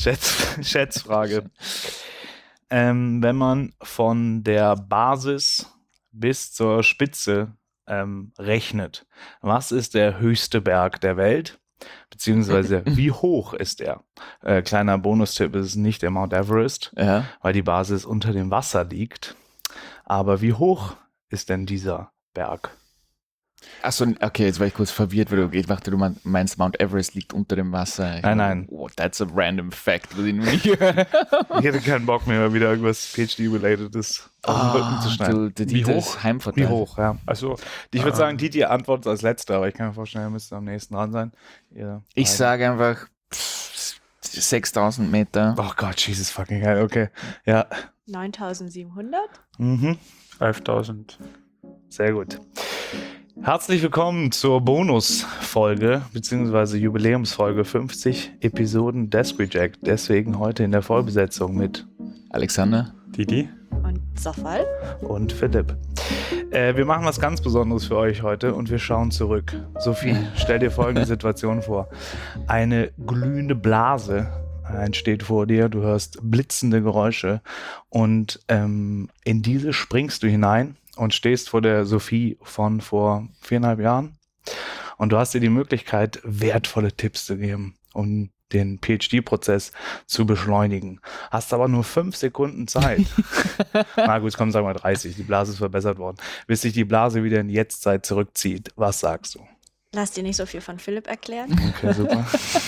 Schätzfrage. Wenn man von der Basis bis zur Spitze rechnet, was ist der höchste Berg der Welt? Beziehungsweise wie hoch ist er? Kleiner Bonustipp, es ist nicht der Mount Everest, weil die Basis unter dem Wasser liegt. Aber wie hoch ist denn dieser Berg? Achso, okay, jetzt war ich kurz verwirrt, weil du meinst, Mount Everest liegt unter dem Wasser. Nein. Oh, that's a random fact, was ich noch nicht höre. Ich hätte keinen Bock mehr, mal wieder irgendwas PhD-relatedes auf den Rücken zu schneiden. Wie hoch? Wie hoch, ja. Also, ich würde sagen, Didi antwortet als letzter, aber ich kann mir vorstellen, er müsste am nächsten dran sein. Ich sage einfach 6.000 Meter. Oh Gott, Jesus fucking hell, okay. Ja. 9.700? 11.000. Sehr gut. Herzlich willkommen zur Bonusfolge, beziehungsweise Jubiläumsfolge 50 Episoden Desk Reject. Deswegen heute in der Vollbesetzung mit Alexander, Didi und Safal und Philipp. Wir machen was ganz Besonderes für euch heute und wir schauen zurück. Sophie, stell dir folgende Situation vor. Eine glühende Blase entsteht vor dir, du hörst blitzende Geräusche und in diese springst du hinein und stehst vor der Sophie von vor 4,5 Jahren und du hast dir die Möglichkeit, wertvolle Tipps zu geben, um den PhD-Prozess zu beschleunigen. Hast aber nur 5 Sekunden Zeit. Na gut, komm, sagen wir 30, die Blase ist verbessert worden. Bis sich die Blase wieder in die Jetztzeit zurückzieht. Was sagst du? Lass dir nicht so viel von Philipp erklären. Okay, super.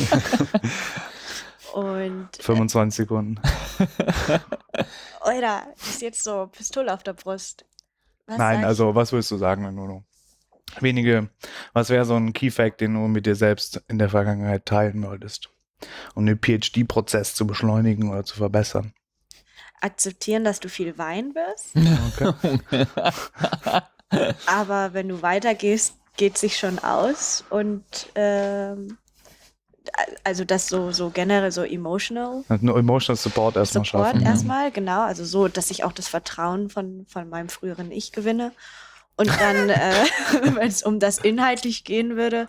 Und 25 Sekunden. Oder ist jetzt so Pistole auf der Brust. Nein, also was würdest du sagen, wenn du was wäre so ein Key-Fact, den du mit dir selbst in der Vergangenheit teilen wolltest, um den PhD-Prozess zu beschleunigen oder zu verbessern? Akzeptieren, dass du viel weinen wirst. Okay. Aber wenn du weitergehst, geht sich schon aus. Und also das so generell so emotional Support erstmal schaffen. Erstmal, genau. Also so, dass ich auch das Vertrauen von meinem früheren Ich gewinne. Und dann, wenn es um das inhaltlich gehen würde,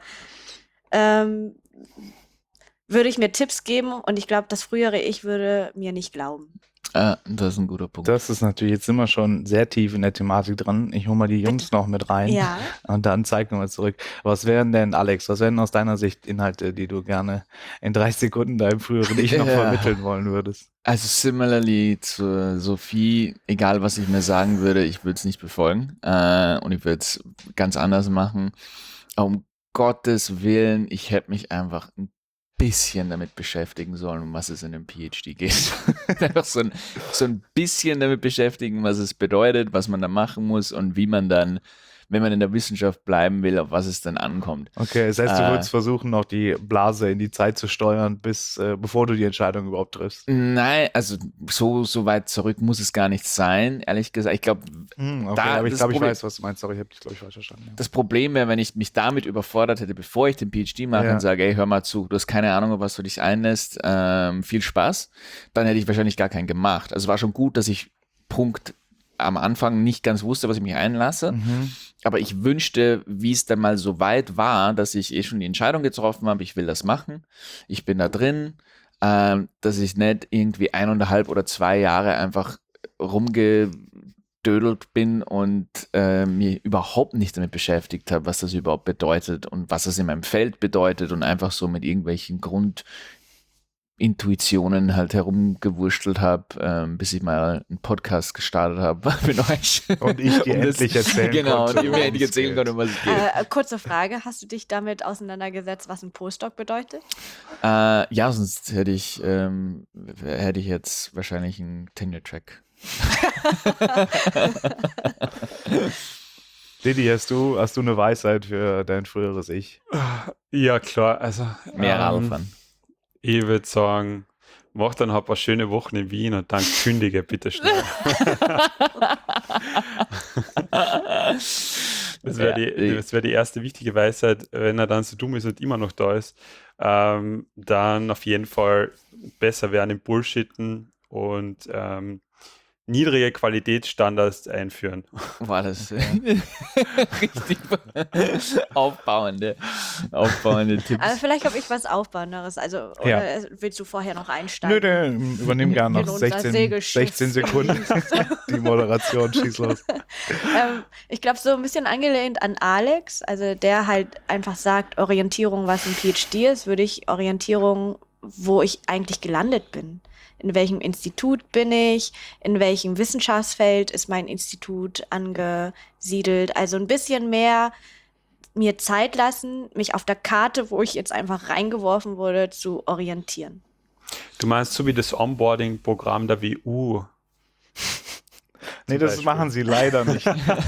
würde ich mir Tipps geben und ich glaube, das frühere Ich würde mir nicht glauben. Das ist ein guter Punkt. Das ist natürlich, jetzt sind wir schon sehr tief in der Thematik dran. Ich hole mal die Jungs noch mit rein. Ja. Und dann zeigen wir mal zurück. Was wären denn, Alex, was wären aus deiner Sicht Inhalte, die du gerne in 30 Sekunden deinem früheren Ich noch vermitteln wollen würdest? Also similarly zu Sophie, egal was ich mir sagen würde, ich würde es nicht befolgen. Und ich würde es ganz anders machen. Um Gottes Willen, ich hätte mich einfach ein bisschen damit beschäftigen sollen, um was es in einem PhD geht. Einfach so ein bisschen damit beschäftigen, was es bedeutet, was man da machen muss und wie man dann, wenn man in der Wissenschaft bleiben will, auf was es dann ankommt. Okay, das heißt, du würdest versuchen, noch die Blase in die Zeit zu steuern, bevor du die Entscheidung überhaupt triffst. Nein, also so weit zurück muss es gar nicht sein, ehrlich gesagt. Ich glaube, aber ich weiß, was du meinst. Sorry, ich habe dich, glaube ich, falsch verstanden. Ja. Das Problem wäre, wenn ich mich damit überfordert hätte, bevor ich den PhD mache und sage, ey, hör mal zu, du hast keine Ahnung, auf was du dich einlässt, viel Spaß, dann hätte ich wahrscheinlich gar keinen gemacht. Also war schon gut, dass ich am Anfang nicht ganz wusste, was ich mich einlasse. Aber ich wünschte, wie es dann mal so weit war, dass ich schon die Entscheidung getroffen habe, ich will das machen. Ich bin da drin, dass ich nicht irgendwie 1,5 oder 2 Jahre einfach rumgedödelt bin und mir überhaupt nicht damit beschäftigt habe, was das überhaupt bedeutet und was das in meinem Feld bedeutet und einfach so mit irgendwelchen Grundintuitionen halt herumgewurschtelt habe, bis ich mal einen Podcast gestartet habe mit euch. Und ich dir endlich erzählen konnte. Genau, und ihr mir endlich erzählen konnte, um was es geht. Kurze Frage, hast du dich damit auseinandergesetzt, was ein Postdoc bedeutet? Ja, sonst hätte ich jetzt wahrscheinlich einen Tenure-Track. Didi, hast du eine Weisheit für dein früheres Ich? Ja, klar. Also Mehr Radfahren. Ich würde sagen, mach dann halt ein paar schöne Wochen in Wien und dann kündige bitte schnell. Das wäre die erste wichtige Weisheit, wenn er dann so dumm ist und immer noch da ist, dann auf jeden Fall besser werden im Bullshitten und niedrige Qualitätsstandards einführen. War das richtig aufbauende Tipps. Aber vielleicht habe ich was Aufbauenderes. Also, Ja. oder willst du vorher noch einsteigen? Nö, übernehmen gerne In noch unser 16 Sekunden die Moderation, schieß los. Ich glaube, so ein bisschen angelehnt an Alex, also der halt einfach sagt, Orientierung, was ein PhD ist, würde ich Orientierung, wo ich eigentlich gelandet bin. In welchem Institut bin ich? In welchem Wissenschaftsfeld ist mein Institut angesiedelt? Also ein bisschen mehr mir Zeit lassen, mich auf der Karte, wo ich jetzt einfach reingeworfen wurde, zu orientieren. Du meinst so wie das Onboarding-Programm der WU? Nee, das Beispiel. machen sie leider nicht.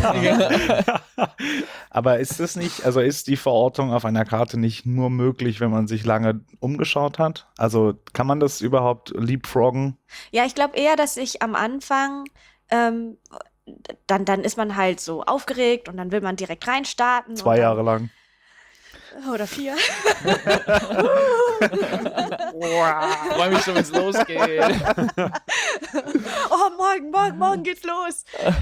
Aber ist das nicht, also ist die Verortung auf einer Karte nicht nur möglich, wenn man sich lange umgeschaut hat? Also kann man das überhaupt leapfroggen? Ja, ich glaube eher, dass ich am Anfang, dann ist man halt so aufgeregt und dann will man direkt reinstarten. 2 Jahre lang. Oder 4. Ich freue mich schon, wenn es losgeht. Oh, morgen geht's los.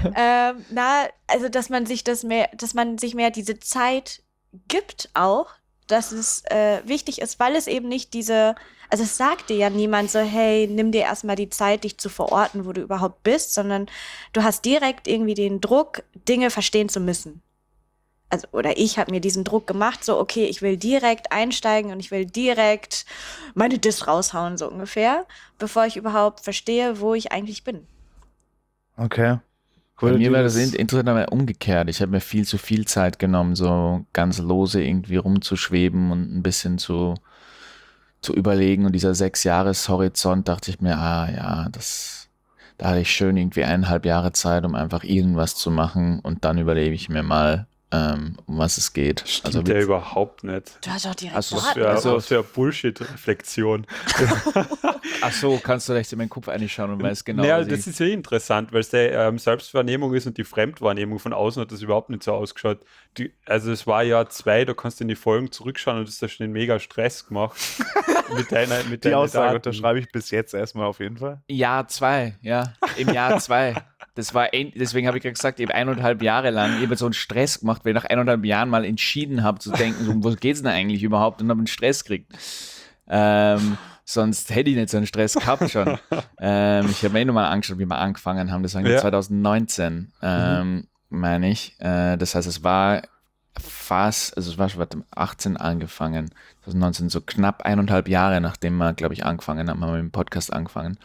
Also dass man sich mehr diese Zeit gibt auch, dass es wichtig ist, weil es eben nicht also es sagt dir ja niemand so, hey, nimm dir erstmal die Zeit, dich zu verorten, wo du überhaupt bist, sondern du hast direkt irgendwie den Druck, Dinge verstehen zu müssen. Also, oder ich habe mir diesen Druck gemacht, so, okay, ich will direkt einsteigen und ich will direkt meine Diss raushauen, so ungefähr, bevor ich überhaupt verstehe, wo ich eigentlich bin. Okay. Bei mir war das interessanterweise umgekehrt. Ich habe mir viel zu viel Zeit genommen, so ganz lose irgendwie rumzuschweben und ein bisschen zu überlegen. Und dieser 6-Jahres-Horizont dachte ich mir, da hatte ich schön irgendwie 1,5 Jahre Zeit, um einfach irgendwas zu machen und dann überlege ich mir mal, um was es geht. Stimmt ja überhaupt nicht. Du hast auch direkt Also, Was für eine Bullshit-Reflexion. Ach so, kannst du recht in meinen Kopf reinschauen und weißt genau, Naja, was das ich... ist ja interessant, weil es die Selbstwahrnehmung ist und die Fremdwahrnehmung. Von außen hat das überhaupt nicht so ausgeschaut. Also es war Jahr 2, da kannst du in die Folgen zurückschauen und das ist schon mega Stress gemacht. mit Die Aussage Daten. unterschreibe ich bis jetzt erstmal auf jeden Fall. Jahr 2, ja, im Jahr 2. Das war, deswegen habe ich ja gesagt, ich habe 1,5 Jahre lang eben so einen Stress gemacht, weil ich nach 1,5 Jahren mal entschieden habe zu denken, so, um was geht's denn eigentlich überhaupt, und habe einen Stress gekriegt. Sonst hätte ich nicht so einen Stress gehabt schon. Ich habe mir nochmal angeschaut, wie wir angefangen haben. Das war 2019, meine ich. Das heißt, es war fast, also es war schon 18 angefangen. 2019, so knapp 1,5 Jahre, nachdem wir, glaube ich, angefangen haben, haben wir mit dem Podcast angefangen.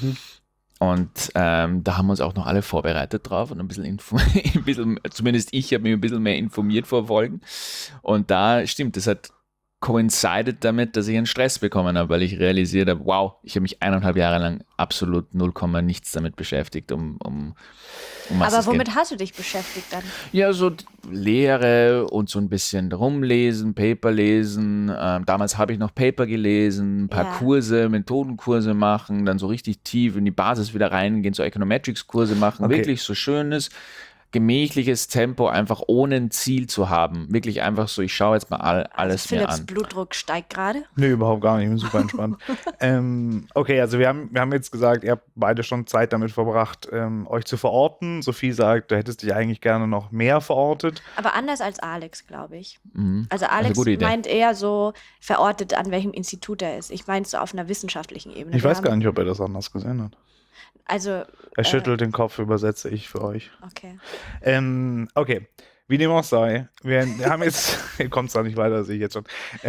Und da haben wir uns auch noch alle vorbereitet drauf und ein bisschen, zumindest ich habe mich ein bisschen mehr informiert vor Folgen. Und da stimmt, das hat coincided damit, dass ich einen Stress bekommen habe, weil ich realisiert habe, wow, ich habe mich 1,5 Jahre lang absolut 0, nichts damit beschäftigt, um was Aber es womit geht. hast du dich beschäftigt dann? Ja, so Lehre und so ein bisschen rumlesen, Paper lesen. Damals habe ich noch Paper gelesen, ein paar Ja. Kurse, Methodenkurse machen, dann so richtig tief in die Basis wieder reingehen, so Econometrics-Kurse machen, Okay. wirklich so schönes, gemächliches Tempo, einfach ohne ein Ziel zu haben. Wirklich einfach so, ich schaue jetzt mal alles mir Philipps an. Blutdruck steigt gerade. Nee, überhaupt gar nicht. Ich bin super entspannt. Okay, also wir haben jetzt gesagt, ihr habt beide schon Zeit damit verbracht, euch zu verorten. Sophie sagt, du hättest dich eigentlich gerne noch mehr verortet. Aber anders als Alex, glaube ich. Mhm. Also eine Alex gute Idee. meint eher so verortet, an welchem Institut er ist. Ich meine so auf einer wissenschaftlichen Ebene. Ich weiß gar nicht, ob er das anders gesehen hat. Also, Er schüttelt den Kopf, übersetze ich für euch. okay. Okay, wie dem auch sei. Wir haben jetzt, kommt es da nicht weiter, sehe ich jetzt schon.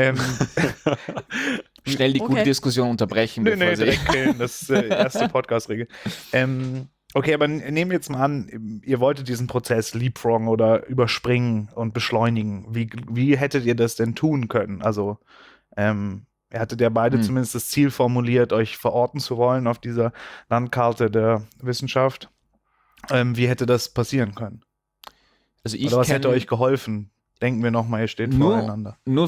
Schnell die gute Okay. Diskussion unterbrechen, Nee, bevor sie... direkt killen, das ist erste Podcast-Regel. Okay, aber nehmen wir jetzt mal an, ihr wolltet diesen Prozess leapfroggen oder überspringen und beschleunigen. Wie hättet ihr das denn tun können? Also, ihr hattet ja beide zumindest das Ziel formuliert, euch verorten zu wollen auf dieser Landkarte der Wissenschaft. Wie hätte das passieren können? Also ich Oder was hätte kenn- euch geholfen? Denken wir nochmal, ihr steht Nur- voreinander. Nur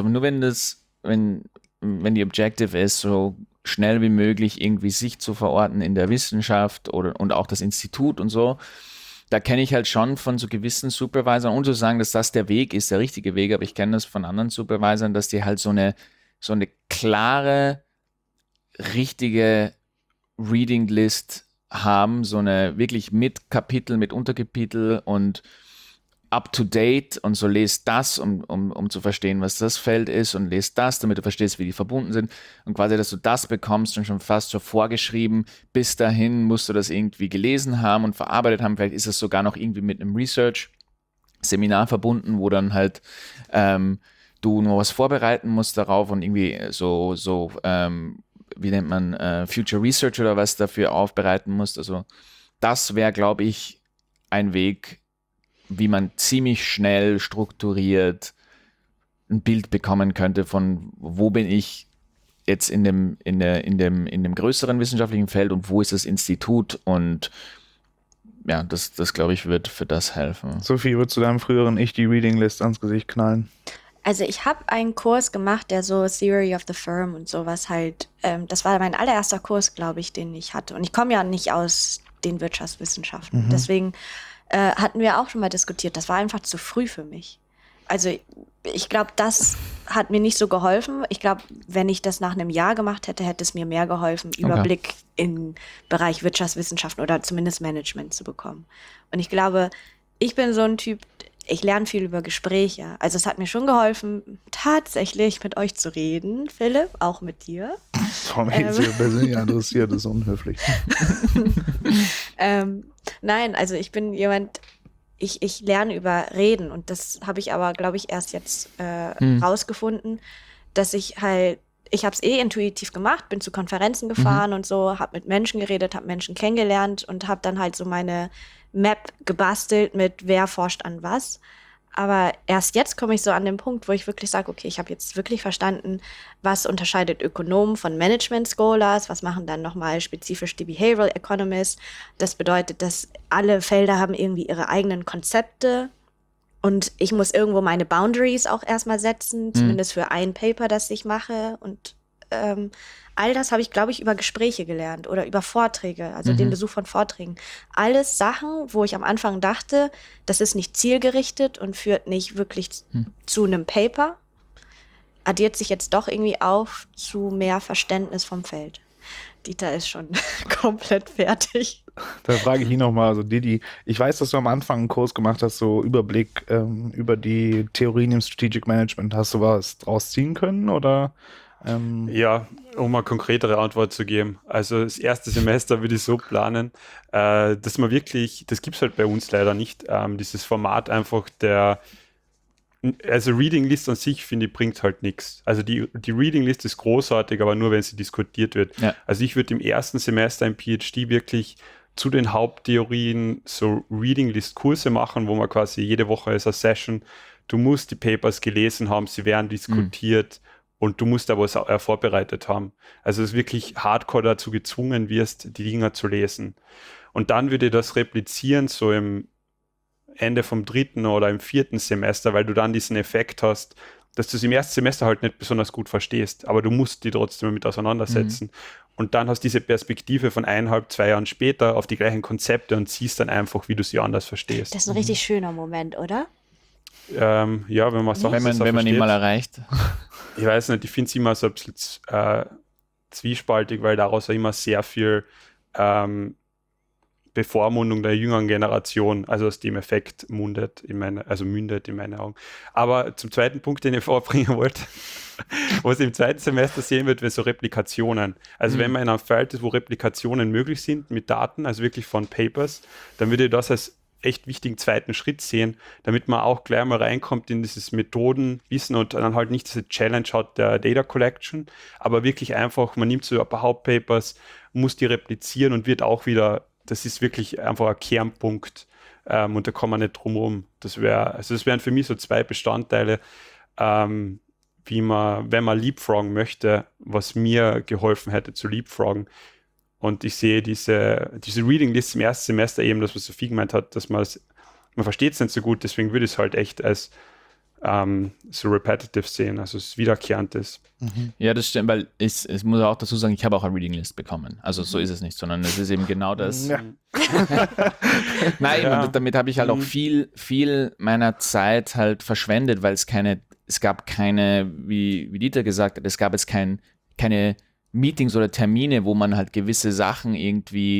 wenn die Objective ist, so schnell wie möglich irgendwie sich zu verorten in der Wissenschaft und auch das Institut und so, da kenne ich halt schon von so gewissen Supervisern, und zu sagen, dass das der Weg ist, der richtige Weg, aber ich kenne das von anderen Supervisern, dass die halt so eine klare, richtige Reading List haben, so eine wirklich mit Kapitel, mit Unterkapitel und up-to-date und so lest das, um zu verstehen, was das Feld ist und lest das, damit du verstehst, wie die verbunden sind und quasi, dass du das bekommst und schon fast so vorgeschrieben, bis dahin musst du das irgendwie gelesen haben und verarbeitet haben, vielleicht ist es sogar noch irgendwie mit einem Research-Seminar verbunden, wo dann halt du nur was vorbereiten musst darauf und irgendwie wie nennt man, Future Research oder was dafür aufbereiten musst, also das wäre, glaube ich, ein Weg, wie man ziemlich schnell strukturiert ein Bild bekommen könnte von, wo bin ich jetzt in dem größeren wissenschaftlichen Feld und wo ist das Institut und ja, das glaube ich, wird für das helfen. Sophie, würdest du deinem früheren Ich die Reading List ans Gesicht knallen? Also ich habe einen Kurs gemacht, der so Theory of the Firm und sowas halt, das war mein allererster Kurs, glaube ich, den ich hatte. Und ich komme ja nicht aus den Wirtschaftswissenschaften. Deswegen hatten wir auch schon mal diskutiert. Das war einfach zu früh für mich. Also ich glaube, das hat mir nicht so geholfen. Ich glaube, wenn ich das nach einem Jahr gemacht hätte, hätte es mir mehr geholfen, Überblick im Bereich Wirtschaftswissenschaften oder zumindest Management zu bekommen. Und ich glaube, ich bin so ein Typ, ich lerne viel über Gespräche. Also es hat mir schon geholfen, tatsächlich mit euch zu reden, Philipp, auch mit dir. Warum jetzt hier persönlich interessiert, das ist unhöflich. Nein, also ich bin jemand, ich lerne über Reden und das habe ich aber, glaube ich, erst jetzt rausgefunden, dass ich habe es intuitiv gemacht, bin zu Konferenzen gefahren und so, habe mit Menschen geredet, habe Menschen kennengelernt und habe dann halt so meine Map gebastelt mit wer forscht an was. Aber erst jetzt komme ich so an den Punkt, wo ich wirklich sage, okay, ich habe jetzt wirklich verstanden, was unterscheidet Ökonomen von Management Scholars, was machen dann nochmal spezifisch die Behavioral Economists. Das bedeutet, dass alle Felder haben irgendwie ihre eigenen Konzepte und ich muss irgendwo meine Boundaries auch erstmal setzen, zumindest für ein Paper, das ich mache und all das habe ich, glaube ich, über Gespräche gelernt oder über Vorträge, also den Besuch von Vorträgen. Alles Sachen, wo ich am Anfang dachte, das ist nicht zielgerichtet und führt nicht wirklich zu einem Paper, addiert sich jetzt doch irgendwie auf zu mehr Verständnis vom Feld. Dieter ist schon komplett fertig. Da frage ich ihn nochmal, also Didi, ich weiß, dass du am Anfang einen Kurs gemacht hast, so Überblick über die Theorien im Strategic Management. Hast du was draus ziehen können oder? Ja, um eine konkretere Antwort zu geben. Also das erste Semester würde ich so planen, dass man wirklich, das gibt es halt bei uns leider nicht, dieses Format einfach also Reading List an sich, finde ich, bringt halt nichts. Also die Reading List ist großartig, aber nur, wenn sie diskutiert wird. Ja. Also ich würde im ersten Semester im PhD wirklich zu den Haupttheorien so Reading List Kurse machen, wo man quasi jede Woche ist eine Session, du musst die Papers gelesen haben, sie werden diskutiert, und du musst aber es auch vorbereitet haben. Also dass du wirklich hardcore dazu gezwungen wirst, die Dinger zu lesen. Und dann würde ich das replizieren, so im Ende vom 3. oder im 4. Semester, weil du dann diesen Effekt hast, dass du es im ersten Semester halt nicht besonders gut verstehst, aber du musst die trotzdem mit auseinandersetzen. Und dann hast du diese Perspektive von 1,5, 2 Jahren später auf die gleichen Konzepte und siehst dann einfach, wie du sie anders verstehst. Das ist ein richtig schöner Moment, oder? Ja, wenn man Sachen wenn man ihn mal erreicht. Ich weiß nicht, ich finde es immer so ein bisschen zwiespaltig, weil daraus ja immer sehr viel Bevormundung der jüngeren Generation, also aus dem Effekt mündet in meinen Augen. Aber zum zweiten Punkt, den ich vorbringen wollte, was ich im zweiten Semester sehen wird, wäre so Replikationen. Also wenn man in einem Feld ist, wo Replikationen möglich sind mit Daten, also wirklich von Papers, dann würde ich das als echt wichtigen zweiten Schritt sehen, damit man auch gleich mal reinkommt in dieses Methodenwissen und dann halt nicht diese Challenge hat der Data Collection, aber wirklich einfach, man nimmt so ein paar Hauptpapers, muss die replizieren und wird auch wieder, das ist wirklich einfach ein Kernpunkt und da kann man nicht drum herum. Das wären für mich so 2 Bestandteile, wie man, wenn man leapfroggen möchte, was mir geholfen hätte zu leapfroggen. Und ich sehe diese Reading List im ersten Semester eben, das was Sophie gemeint hat, dass man versteht es nicht so gut, deswegen würde ich es halt echt als so repetitive sehen, also es wiederkehrend ist. Ja, das stimmt, weil ich muss auch dazu sagen, ich habe auch eine Reading List bekommen. Also so ist es nicht, sondern es ist eben genau das. Ja. Nein, ja. Und damit habe ich halt auch viel meiner Zeit halt verschwendet, weil es gab keine, wie Dieter gesagt hat, es gab jetzt keine Meetings oder Termine, wo man halt gewisse Sachen irgendwie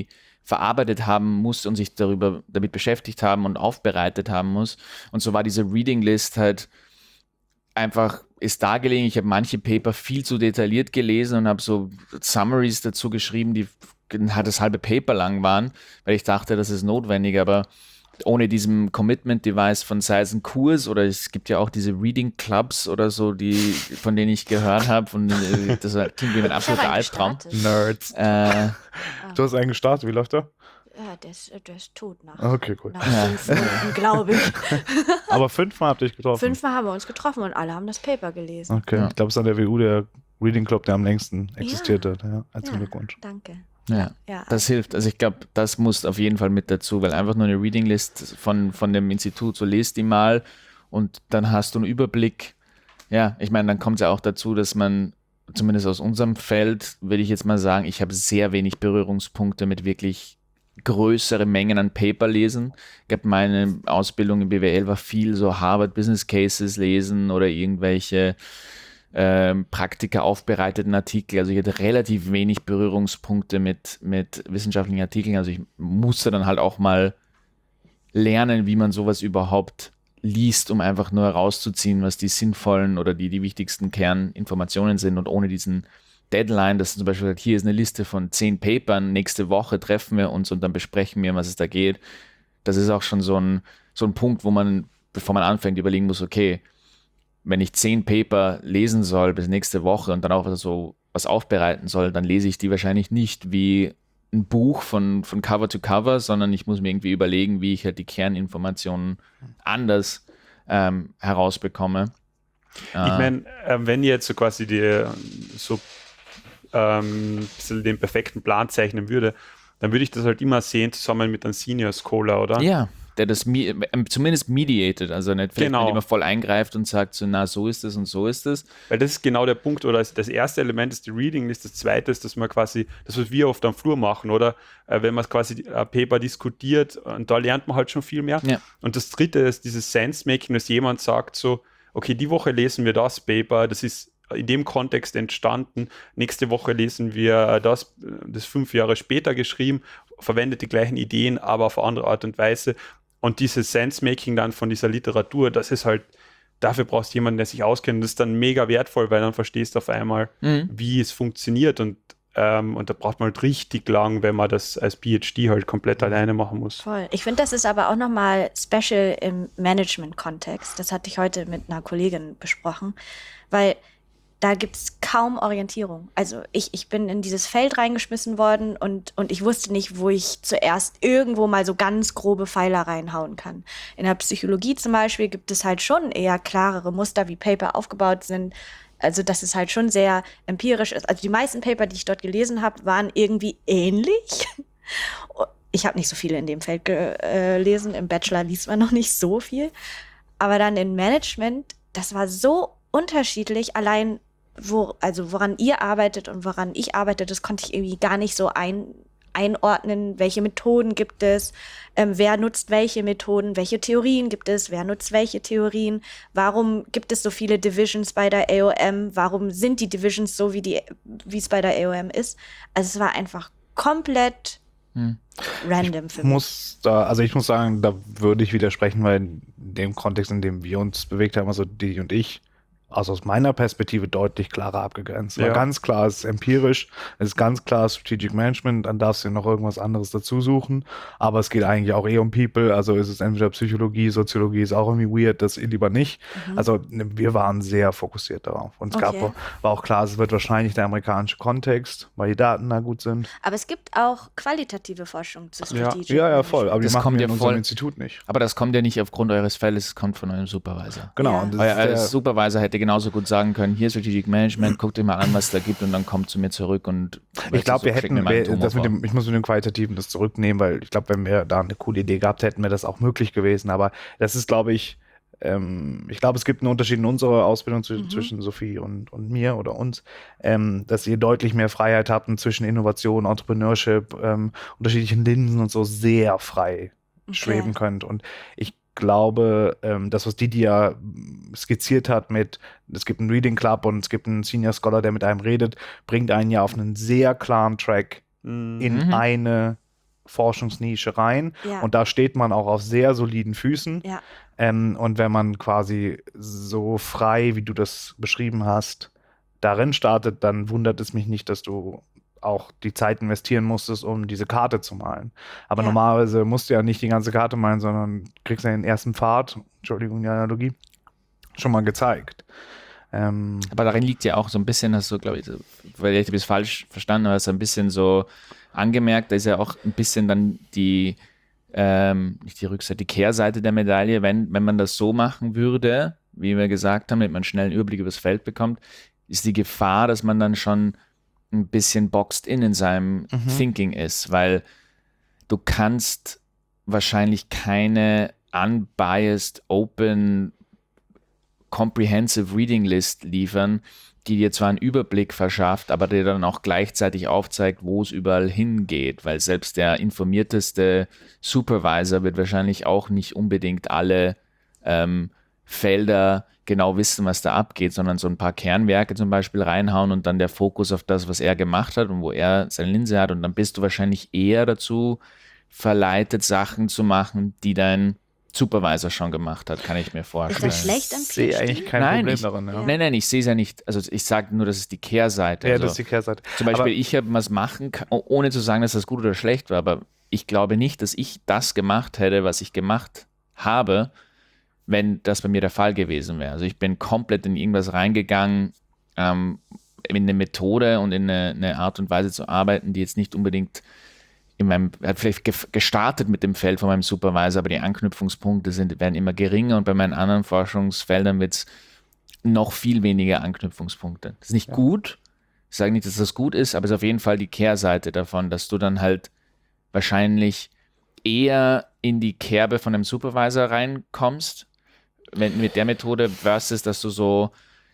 verarbeitet haben muss und sich damit beschäftigt haben und aufbereitet haben muss. Und so war diese Reading List halt einfach, ist da gelegen. Ich habe manche Paper viel zu detailliert gelesen und habe so Summaries dazu geschrieben, die halt das halbe Paper lang waren, weil ich dachte, das ist notwendig, aber ohne diesem Commitment-Device von Seisen Kurs oder es gibt ja auch diese Reading Clubs oder so, von denen ich gehört habe, das klingt wie ein absoluter Albtraum. Nerds. Du hast einen gestartet, wie läuft der? Ja, der ist tot nach Okay, cool. nach 5 Minuten, glaube ich. Aber 5-mal habt ihr euch getroffen? 5-mal haben wir uns getroffen und alle haben das Paper gelesen. Okay, Ja. ich glaube, es ist an der WU der Reading Club, der am längsten existiert hat. Ja, herzlichen Glückwunsch. Danke. Ja, Ja. das hilft. Also ich glaube, das muss auf jeden Fall mit dazu, weil einfach nur eine Reading List von dem Institut, so lest die mal und dann hast du einen Überblick. Ja, ich meine, dann kommt es ja auch dazu, dass man, zumindest aus unserem Feld, würde ich jetzt mal sagen, ich habe sehr wenig Berührungspunkte mit wirklich größere Mengen an Paper lesen. Ich glaube, meine Ausbildung im BWL war viel so Harvard Business Cases lesen oder irgendwelche Praktika aufbereiteten Artikel. Also ich hatte relativ wenig Berührungspunkte mit wissenschaftlichen Artikeln. Also ich musste dann halt auch mal lernen, wie man sowas überhaupt liest, um einfach nur herauszuziehen, was die sinnvollen oder die wichtigsten Kerninformationen sind und ohne diesen Deadline, dass zum Beispiel sagt, hier ist eine Liste von 10 Papern, nächste Woche treffen wir uns und dann besprechen wir, was es da geht. Das ist auch schon so ein Punkt, wo man, bevor man anfängt, überlegen muss, okay, wenn ich 10 Paper lesen soll bis nächste Woche und dann auch so was aufbereiten soll, dann lese ich die wahrscheinlich nicht wie ein Buch von Cover to Cover, sondern ich muss mir irgendwie überlegen, wie ich halt die Kerninformationen anders herausbekomme. Ich meine, wenn ihr jetzt so quasi ein bisschen den perfekten Plan zeichnen würde, dann würde ich das halt immer sehen zusammen mit einem Senior Scholar, oder? Ja, der das zumindest mediated, also nicht vielleicht Genau. nicht immer voll eingreift und sagt so, na, so ist es und so ist es. Weil das ist genau der Punkt, oder das erste Element ist die Reading List, das zweite ist, dass man quasi, das was wir oft am Flur machen, oder wenn man quasi Paper diskutiert, und da lernt man halt schon viel mehr. Ja. Und das dritte ist dieses Sense-Making, dass jemand sagt so, okay, die Woche lesen wir das Paper, das ist in dem Kontext entstanden, nächste Woche lesen wir das 5 Jahre später geschrieben, verwendet die gleichen Ideen, aber auf eine andere Art und Weise. Und dieses Sense-Making dann von dieser Literatur, das ist halt, dafür brauchst du jemanden, der sich auskennt. Das ist dann mega wertvoll, weil dann verstehst du auf einmal, wie es funktioniert. Und da braucht man halt richtig lang, wenn man das als PhD halt komplett alleine machen muss. Voll. Ich finde, das ist aber auch nochmal special im Management-Kontext. Das hatte ich heute mit einer Kollegin besprochen, weil da gibt es kaum Orientierung. Also ich bin in dieses Feld reingeschmissen worden und ich wusste nicht, wo ich zuerst irgendwo mal so ganz grobe Pfeiler reinhauen kann. In der Psychologie zum Beispiel gibt es halt schon eher klarere Muster, wie Paper aufgebaut sind. Also dass es halt schon sehr empirisch ist. Also die meisten Paper, die ich dort gelesen habe, waren irgendwie ähnlich. Ich habe nicht so viele in dem Feld gelesen. Im Bachelor liest man noch nicht so viel. Aber dann in Management, das war so unterschiedlich. Allein woran ihr arbeitet und woran ich arbeite, das konnte ich irgendwie gar nicht so einordnen. Welche Methoden gibt es? Wer nutzt welche Methoden? Welche Theorien gibt es? Wer nutzt welche Theorien? Warum gibt es so viele Divisions bei der AOM? Warum sind die Divisions so, wie es bei der AOM ist? Also es war einfach komplett random für mich. Ich muss sagen, da würde ich widersprechen, weil in dem Kontext, in dem wir uns bewegt haben, also die und ich, also aus meiner Perspektive deutlich klarer abgegrenzt. Ja. War ganz klar, es ist empirisch, es ist ganz klar Strategic Management, dann darfst du noch irgendwas anderes dazu suchen, aber es geht eigentlich auch um People, also ist es entweder Psychologie, Soziologie ist auch irgendwie weird, das lieber nicht. Also wir waren sehr fokussiert darauf und es war auch klar, es wird wahrscheinlich der amerikanische Kontext, weil die Daten da gut sind. Aber es gibt auch qualitative Forschung zu Strategic Ja, voll, aber Das die machen kommt wir ja in unserem voll- Institut nicht. Aber das kommt ja nicht aufgrund eures Feldes, es kommt von eurem Supervisor. Genau. Ja. Und das Euer ist Supervisor hätte genauso gut sagen können, hier Strategic Management, guckt euch mal an, was es da gibt und dann kommt zu mir zurück und ich glaube, wir hätten, hätten ich muss mit dem Qualitativen das zurücknehmen, weil ich glaube, wenn wir da eine coole Idee gehabt hätten, wäre das auch möglich gewesen. Aber das ist, glaube ich, ich glaube, es gibt einen Unterschied in unserer Ausbildung zwischen Sophie und mir oder uns, dass ihr deutlich mehr Freiheit habt und zwischen Innovation, Entrepreneurship, unterschiedlichen Linsen und so sehr frei schweben könnt. Und ich glaube, das, was Didi ja skizziert hat mit, es gibt einen Reading Club und es gibt einen Senior Scholar, der mit einem redet, bringt einen ja auf einen sehr klaren Track in eine Forschungsnische rein Ja. und da steht man auch auf sehr soliden Füßen. Ja. Und wenn man quasi so frei, wie du das beschrieben hast, darin startet, dann wundert es mich nicht, dass du auch die Zeit investieren musstest, um diese Karte zu malen. Aber Ja. normalerweise musst du ja nicht die ganze Karte malen, sondern kriegst ja den ersten Pfad, Entschuldigung, die Analogie, schon mal gezeigt. Aber darin liegt ja auch so ein bisschen, hast du, glaube ich, weil ich das falsch verstanden habe, hast du ein bisschen so angemerkt, da ist ja auch ein bisschen dann die, nicht die Rückseite, die Kehrseite der Medaille, wenn man das so machen würde, wie wir gesagt haben, damit man schnell einen Überblick über das Feld bekommt, ist die Gefahr, dass man dann schon ein bisschen boxed in seinem Thinking ist, weil du kannst wahrscheinlich keine unbiased, open, comprehensive Reading List liefern, die dir zwar einen Überblick verschafft, aber dir dann auch gleichzeitig aufzeigt, wo es überall hingeht, weil selbst der informierteste Supervisor wird wahrscheinlich auch nicht unbedingt alle Felder genau wissen, was da abgeht, sondern so ein paar Kernwerke zum Beispiel reinhauen und dann der Fokus auf das, was er gemacht hat und wo er seine Linse hat, und dann bist du wahrscheinlich eher dazu verleitet, Sachen zu machen, die dein Supervisor schon gemacht hat, kann ich mir vorstellen. Ist das schlecht am Ich sehe PhD? eigentlich kein Nein, Problem darin. Ja. Nein, ich sehe es ja nicht. Also ich sage nur, das ist die Kehrseite. Ja, Also das ist die Kehrseite. zum Beispiel, Aber ich habe was machen, ohne zu sagen, dass das gut oder schlecht war, aber ich glaube nicht, dass ich das gemacht hätte, was ich gemacht habe, wenn das bei mir der Fall gewesen wäre. Also ich bin komplett in irgendwas reingegangen, in eine Methode und in eine Art und Weise zu arbeiten, die jetzt nicht unbedingt hat vielleicht gestartet mit dem Feld von meinem Supervisor, aber die Anknüpfungspunkte werden immer geringer und bei meinen anderen Forschungsfeldern wird es noch viel weniger Anknüpfungspunkte. Das ist nicht gut, ich sage nicht, dass das gut ist, aber es ist auf jeden Fall die Kehrseite davon, dass du dann halt wahrscheinlich eher in die Kerbe von einem Supervisor reinkommst, wenn mit der Methode, versus, dass du so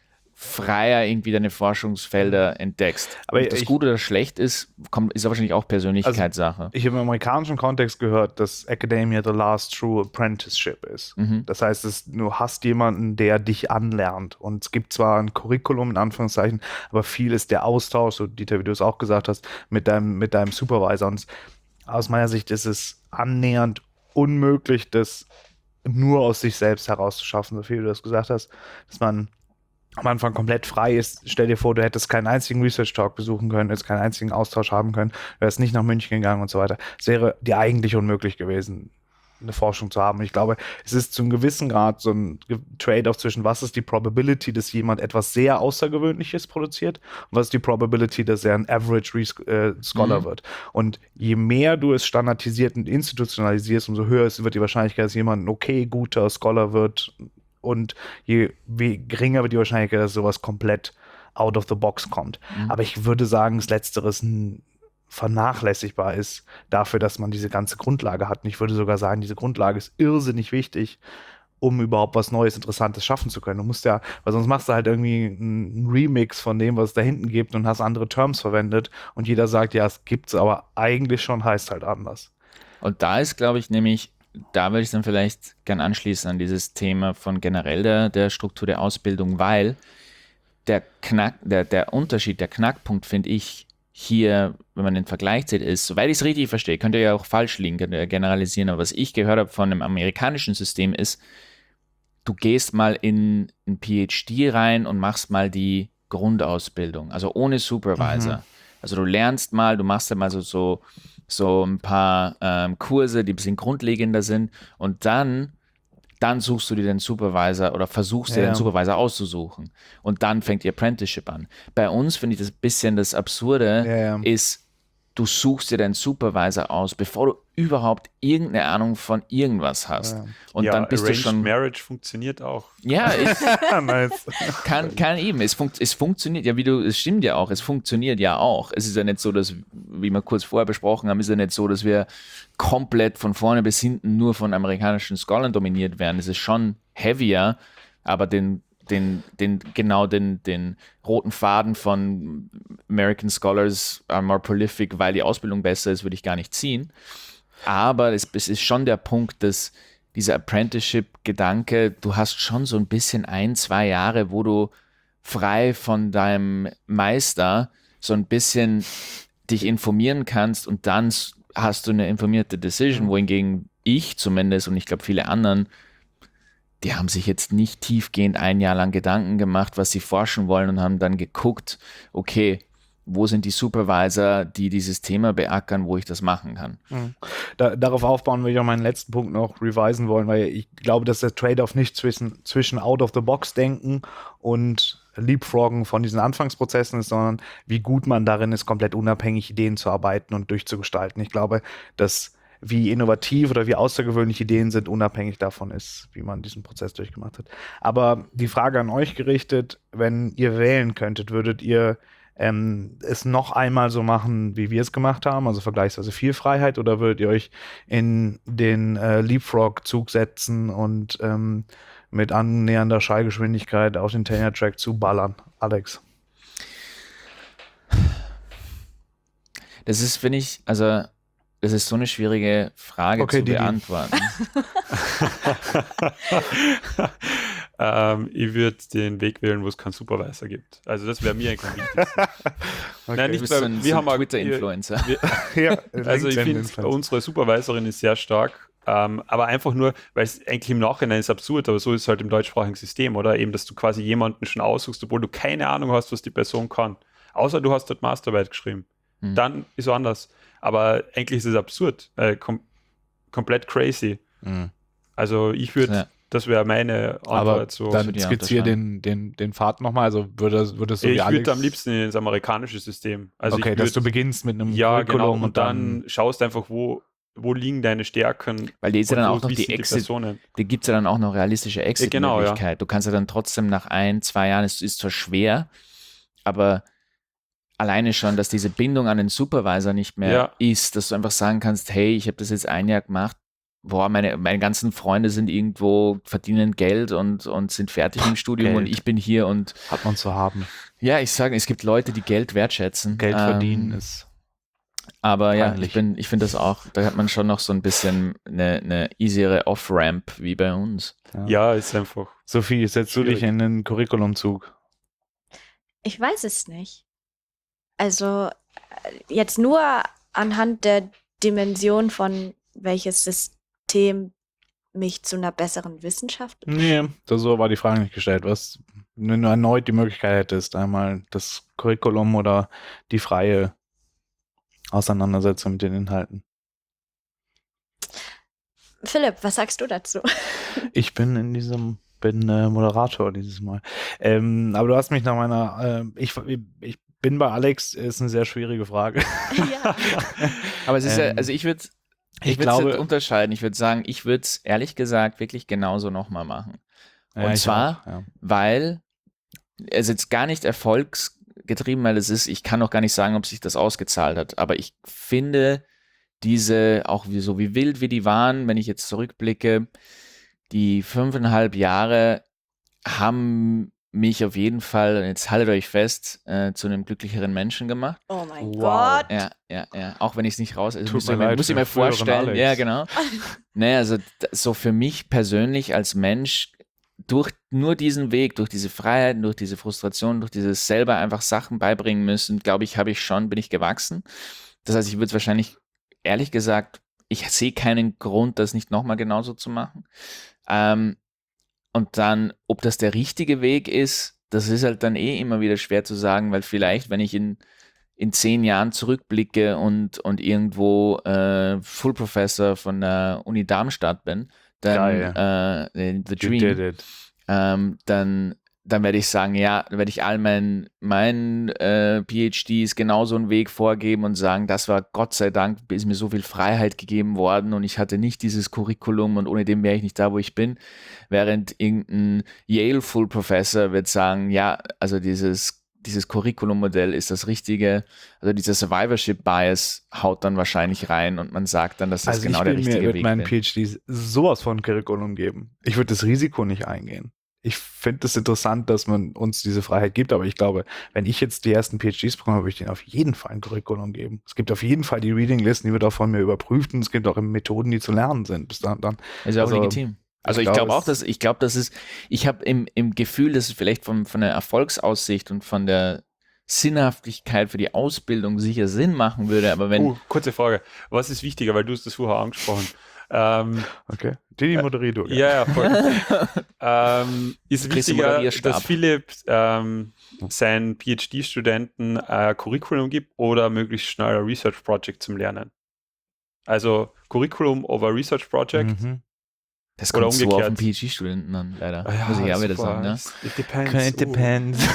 freier irgendwie deine Forschungsfelder entdeckst. Aber Ob das gut oder schlecht ist, ist wahrscheinlich auch Persönlichkeitssache. ich habe im amerikanischen Kontext gehört, dass Academia the last true apprenticeship ist. Das heißt, du hast jemanden, der dich anlernt. Und es gibt zwar ein Curriculum, in Anführungszeichen, aber viel ist der Austausch, so Dieter, wie du es auch gesagt hast, mit deinem Supervisor. Und aus meiner Sicht ist es annähernd unmöglich, das nur aus sich selbst herauszuschaffen, so viel du das gesagt hast, dass man am Anfang komplett frei ist. Stell dir vor, du hättest keinen einzigen Research Talk besuchen können, hättest keinen einzigen Austausch haben können, wärst nicht nach München gegangen und so weiter. Es wäre dir eigentlich unmöglich gewesen, eine Forschung zu haben. Und ich glaube, es ist zu einem gewissen Grad so ein Trade-off zwischen, was ist die Probability, dass jemand etwas sehr Außergewöhnliches produziert und was ist die Probability, dass er ein Average Scholar wird. Und je mehr du es standardisiert und institutionalisierst, umso höher wird die Wahrscheinlichkeit, dass jemand ein guter Scholar wird. Und je geringer wird die Wahrscheinlichkeit, dass sowas komplett out of the box kommt. Aber ich würde sagen, das Letzteres vernachlässigbar ist dafür, dass man diese ganze Grundlage hat. Und ich würde sogar sagen, diese Grundlage ist irrsinnig wichtig, um überhaupt was Neues, Interessantes schaffen zu können. Du musst ja, weil sonst machst du halt irgendwie einen Remix von dem, was es da hinten gibt und hast andere Terms verwendet und jeder sagt, ja, es gibt's, aber eigentlich schon heißt halt anders. Und da ist, glaube ich, nämlich, da würde ich dann vielleicht gern anschließen an dieses Thema von generell der Struktur der Ausbildung, weil der Unterschied, der Knackpunkt, finde ich, hier, wenn man den Vergleich zieht, ist, soweit ich es richtig verstehe, könnte ja auch falsch liegen, könnte ja generalisieren, aber was ich gehört habe von einem amerikanischen System ist, du gehst mal in ein PhD rein und machst mal die Grundausbildung, also ohne Supervisor. Also du lernst mal, du machst ja mal so ein paar Kurse, die ein bisschen grundlegender sind und dann suchst du dir den Supervisor oder versuchst dir den Supervisor auszusuchen und dann fängt die Apprenticeship an. Bei uns finde ich das ein bisschen das Absurde ist, du suchst dir deinen Supervisor aus, bevor du überhaupt irgendeine Ahnung von irgendwas hast. Und dann bist du schon... Marriage funktioniert auch. Ja, Nice. kann eben. Es funktioniert ja, es stimmt ja auch, es funktioniert ja auch. Es ist ja nicht so, dass, wie wir kurz vorher besprochen haben, ist ja nicht so, dass wir komplett von vorne bis hinten nur von amerikanischen Scholars dominiert werden. Es ist schon heavier, aber den roten Faden von American Scholars are more prolific, weil die Ausbildung besser ist, würde ich gar nicht ziehen. Aber es ist schon der Punkt, dass dieser Apprenticeship-Gedanke, du hast schon so ein bisschen 1-2 Jahre, wo du frei von deinem Meister so ein bisschen dich informieren kannst und dann hast du eine informierte Decision, wohingegen ich zumindest und ich glaube viele anderen, die haben sich jetzt nicht tiefgehend ein Jahr lang Gedanken gemacht, was sie forschen wollen und haben dann geguckt, okay, wo sind die Supervisor, die dieses Thema beackern, wo ich das machen kann. Darauf aufbauen will ich auch meinen letzten Punkt noch revisen wollen, weil ich glaube, dass der Trade-off nicht zwischen Out-of-the-Box-Denken und Leapfroggen von diesen Anfangsprozessen ist, sondern wie gut man darin ist, komplett unabhängig Ideen zu arbeiten und durchzugestalten. Ich glaube, dass wie innovativ oder wie außergewöhnlich Ideen sind, unabhängig davon ist, wie man diesen Prozess durchgemacht hat. Aber die Frage an euch gerichtet, wenn ihr wählen könntet, würdet ihr es noch einmal so machen, wie wir es gemacht haben, also vergleichsweise viel Freiheit, oder würdet ihr euch in den Leapfrog-Zug setzen und mit annähernder Schallgeschwindigkeit auf den Tenure-Track zuballern? Alex? Das ist, finde ich, also das ist so eine schwierige Frage zu beantworten. Ich würde den Weg wählen, wo es keinen Supervisor gibt. Also das wäre mir eigentlich am wichtigsten. Okay. Nein, Du bist so ein Twitter-Influencer. Ja, Also ich finde, unsere Supervisorin ist sehr stark, aber einfach nur, weil es eigentlich im Nachhinein ist absurd, aber so ist es halt im deutschsprachigen System, oder? Eben, dass du quasi jemanden schon aussuchst, obwohl du keine Ahnung hast, was die Person kann. Außer du hast dort Masterarbeit geschrieben. Dann ist es anders. Aber eigentlich ist es absurd, komplett crazy. Also ich würde, das wäre meine Antwort. Aber so. dann skizziere den Pfad nochmal, also würde es so ich wie Alex... würde am liebsten ins amerikanische System. Also okay, dass du beginnst mit einem Curriculum, Curriculum genau, und dann schaust einfach, wo liegen deine Stärken. Weil die ist ja dann auch noch wie die sind Exit, Personen. die gibt es ja dann auch noch realistische Exit-Möglichkeit. Genau, ja. Du kannst ja dann trotzdem nach 1-2 Jahren, es ist zwar schwer, aber alleine schon, dass diese Bindung an den Supervisor nicht mehr ist, dass du einfach sagen kannst, hey, ich habe das jetzt 1 Jahr gemacht, boah, meine ganzen Freunde sind irgendwo, verdienen Geld und sind fertig im Studium Geld. und ich bin hier und hat man zu haben. ja, ich sage, es gibt Leute, die Geld wertschätzen. Geld verdienen ist aber peinlich. ja, ich finde das auch, da hat man schon noch so ein bisschen eine easiere Off-Ramp wie bei uns. Ja, ist einfach. Sophie, setzt du dich in den Curriculumzug? Ich weiß es nicht. Also jetzt nur anhand der Dimension von welches System mich zu einer besseren Wissenschaft. Nee, so war die Frage nicht gestellt. Was, wenn du erneut die Möglichkeit hättest, einmal das Curriculum oder die freie Auseinandersetzung mit den Inhalten. Philipp, was sagst du dazu? Ich bin Moderator dieses Mal. Aber du hast mich nach meiner, ich bin bei Alex, ist eine sehr schwierige Frage. Ja. Aber es ist ja, also ich würde glaube, unterscheiden. Ich würde sagen, ich würde es ehrlich gesagt wirklich genauso nochmal machen. Und zwar, weil es jetzt gar nicht erfolgsgetrieben, weil es ist, ich kann auch gar nicht sagen, ob sich das ausgezahlt hat, aber ich finde diese, auch so wie wild wie die waren, wenn ich jetzt zurückblicke, die 5,5 Jahre haben mich auf jeden Fall, und jetzt haltet euch fest, zu einem glücklicheren Menschen gemacht. Oh mein Wow. Gott. Ja. Auch wenn ich es nicht raus, also Tut mir leid muss ich für mir früheren vorstellen. Alex. Ja, genau. Naja, also so für mich persönlich als Mensch, durch nur diesen Weg, durch diese Freiheiten, durch diese Frustration, durch dieses selber einfach Sachen beibringen müssen, glaube ich, bin ich gewachsen. Das heißt, ich würde es wahrscheinlich, ehrlich gesagt, ich sehe keinen Grund, das nicht nochmal genauso zu machen. Und dann, ob das der richtige Weg ist, das ist halt dann immer wieder schwer zu sagen, weil vielleicht, wenn ich in 10 Jahren zurückblicke und irgendwo Full Professor von der Uni Darmstadt bin, dann The Dream, dann werde ich sagen, ja, dann werde ich all meinen PhDs genauso einen Weg vorgeben und sagen, das war Gott sei Dank, ist mir so viel Freiheit gegeben worden und ich hatte nicht dieses Curriculum und ohne dem wäre ich nicht da, wo ich bin. Während irgendein Yale Full Professor wird sagen, ja, also dieses Curriculum-Modell ist das Richtige, also dieser Survivorship Bias haut dann wahrscheinlich rein und man sagt dann, dass das also genau der richtige Weg ist. Ich würde meinen PhDs sowas von Curriculum geben. Ich würde das Risiko nicht eingehen. Ich finde es interessant, dass man uns diese Freiheit gibt, aber ich glaube, wenn ich jetzt die ersten PhDs bekomme, würde ich denen auf jeden Fall ein Curriculum geben. Es gibt auf jeden Fall die Reading-Listen, die wird auch von mir überprüft und es gibt auch Methoden, die zu lernen sind. Bis dann. Ist ja auch legitim. Also ich glaube auch, ich habe im Gefühl, dass es vielleicht von der Erfolgsaussicht und von der Sinnhaftigkeit für die Ausbildung sicher Sinn machen würde, aber wenn... kurze Frage. Was ist wichtiger, weil du hast das vorher angesprochen. Okay. Die moderiert du. Ja, voll. Ist Kriegst du wichtiger, Moderierstab. dass Philipp seinen PhD-Studenten Curriculum gibt oder möglichst schnell ein Research Project zum Lernen? Also Curriculum over Research Project. Das oder kommt so auf den umgekehrt. PhD-Studenten an, leider. Ja, Muss ich auch wieder super. sagen, ne? It depends. It depends.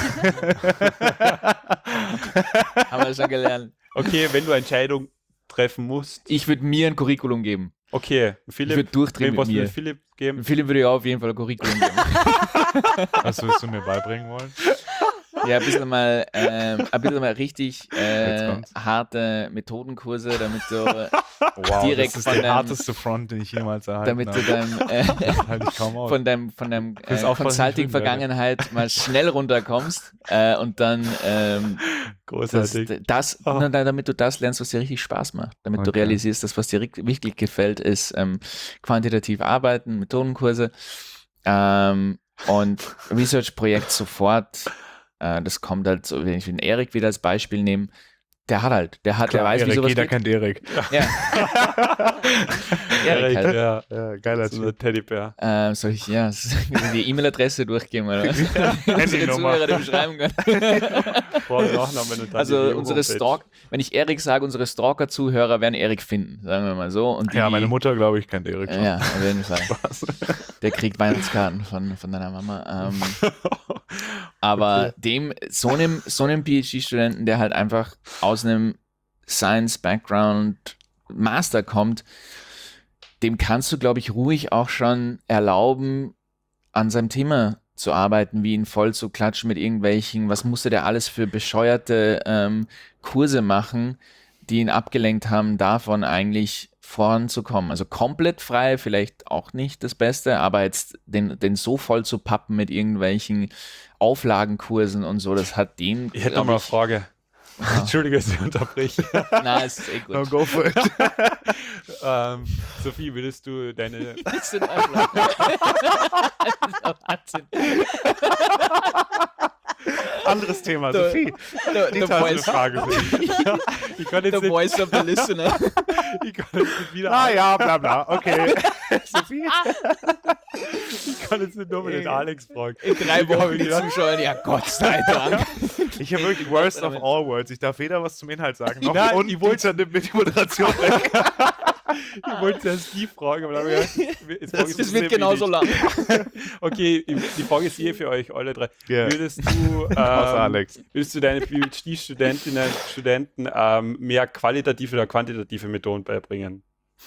Haben wir schon gelernt. Okay, wenn du eine Entscheidung treffen musst. Ich würde mir ein Curriculum geben. Okay, Ich Philipp, würde durchdrehen was mit mir. würde Philipp geben? Philipp würde ja auf jeden Fall ein Curriculum geben. Was willst du mir beibringen wollen? Ja, ein bisschen mal richtig Jetzt kommt's. harte Methodenkurse, damit du Wow, direkt das ist von der deinem- harteste Front, den ich jemals erhalten damit du habe. deinem Halte ich kaum aus. von deinem Fürs Aufpassen, Consulting-Vergangenheit mal schnell runterkommst und dann Großartig. damit du das lernst, was dir richtig Spaß macht. Damit du Okay. realisierst, dass was dir wirklich gefällt, ist quantitativ arbeiten, Methodenkurse und Research-Projekt sofort. Das kommt halt so, wenn ich den Erik wieder als Beispiel nehme, der weiß, wie sowas jeder geht. kennt Erik. Ja. Erik halt. Ja, Ja, geiler so ein Teddybär. Soll ich die E-Mail-Adresse durchgeben, oder was? Unsere Handynummer. Zuhörer die beschreiben können. Vor- und Nachnamen und dann Also die unsere Homepage. wenn ich Erik sage, unsere Stalker-Zuhörer werden Erik finden, sagen wir mal so. Und Ja, meine Mutter, glaube ich, kennt Erik schon. Ja, auf jeden Fall. Der kriegt Weihnachtskarten von deiner Mama. Aber so einem PhD-Studenten, der halt einfach aus einem Science-Background Master kommt, dem kannst du, glaube ich, ruhig auch schon erlauben, an seinem Thema zu arbeiten, wie ihn voll zu klatschen mit irgendwelchen, was musste der alles für bescheuerte Kurse machen, die ihn abgelenkt haben, davon eigentlich voranzukommen. Also komplett frei, vielleicht auch nicht das Beste, aber jetzt den so voll zu pappen mit irgendwelchen Auflagenkursen und so, das hat den. Ich hätte noch mal eine Frage. Entschuldige, dass ich unterbreche. Na, ist eh No, gut. go for it. Sophie, würdest du deine... Das sind Auflagen. Das ist Wahnsinn. Anderes Thema, Sophie. The hast du eine voice, Frage für dich. Ich kann jetzt the nicht, voice of the listener. ich kann jetzt nicht wieder... Ah ja, bla bla, okay. Sophie? Ich kann jetzt nicht nur mit den Alex fragen. In 3 Wochen die Zuschauer, ja Gott sei Dank. Ich habe wirklich worst of all words. Ich darf weder was zum Inhalt sagen, noch Nein, und ich wollte- nimmt mir die Moderation weg. Ich wollte zuerst die fragen, aber dann habe ich gedacht, jetzt frage ich Das sie wird genauso nicht. lang. Okay, die Frage ist hier für euch alle drei. Ja. Würdest du, Außer Alex. würdest du deine PhD-Studentinnen und Studenten mehr qualitative oder quantitative Methoden beibringen?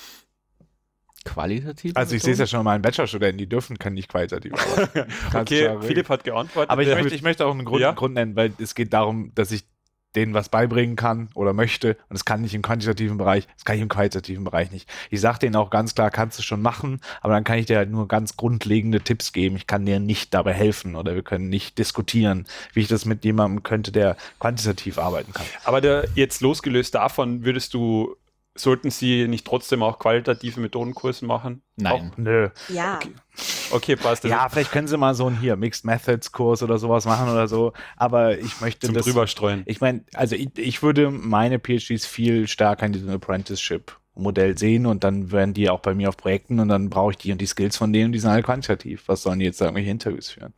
Qualitativ? Also ich sehe es ja schon an meinen Bachelorstudenten, die kann nicht qualitativ arbeiten. Ganz Okay, klar regeln. Philipp hat geantwortet. Aber Der ich möchte auch einen Grund, Ja? Grund nennen, weil es geht darum, dass ich denen was beibringen kann oder möchte. Und das kann ich im quantitativen Bereich, das kann ich im qualitativen Bereich nicht. Ich sage denen auch ganz klar, kannst du schon machen, aber dann kann ich dir halt nur ganz grundlegende Tipps geben. Ich kann dir nicht dabei helfen oder wir können nicht diskutieren, wie ich das mit jemandem könnte, der quantitativ arbeiten kann. Aber jetzt losgelöst davon, sollten Sie nicht trotzdem auch qualitative Methodenkurse machen? Nein. Nö. Ja. Okay, passt. Ja, vielleicht können sie mal so einen Mixed Methods Kurs oder sowas machen oder so, aber ich möchte zum das drüberstreuen. Ich meine, also ich würde meine PhDs viel stärker in diesem Apprenticeship-Modell sehen und dann werden die auch bei mir auf Projekten und dann brauche ich die und die Skills von denen und die sind alle quantitativ. Was sollen die jetzt irgendwelche Interviews führen?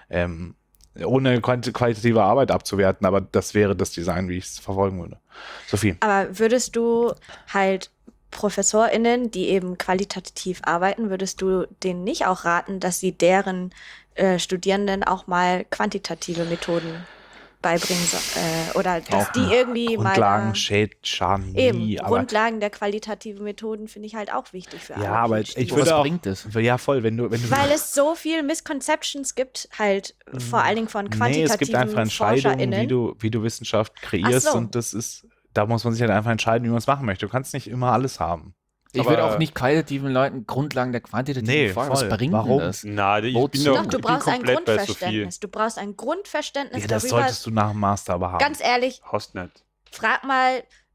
Ohne qualitative Arbeit abzuwerten, aber das wäre das Design, wie ich es verfolgen würde. Sophie. Aber würdest du halt ProfessorInnen, die eben qualitativ arbeiten, würdest du denen nicht auch raten, dass sie deren Studierenden auch mal quantitative Methoden beibringen oder dass Auch die irgendwie Grundlagen mal schaden eben nie, aber Grundlagen der qualitativen Methoden finde ich halt auch wichtig für alle ja, aber PhDs. ich Was würde auch, bringt es? ja voll, wenn du Weil es so viel Misconceptions gibt, halt vor allen Dingen von nee, quantitativen es gibt einfach Entscheidungen, ForscherInnen. wie du Wissenschaft kreierst Ach so. und das ist, da muss man sich halt einfach entscheiden, wie man es machen möchte. Du kannst nicht immer alles haben. Ich Aber- würde auch nicht qualitativen Leuten Grundlagen der quantitativen Nee, Forschung. Was voll. bringt Warum? denn das? Na, ich Wozu? bin Doch, ich du bin brauchst ein komplett bei Sophie. Grundverständnis. Du brauchst ein Grundverständnis Ja, das darüber. solltest du nach dem Master aber haben. Ganz ehrlich, Hast nicht. frag mal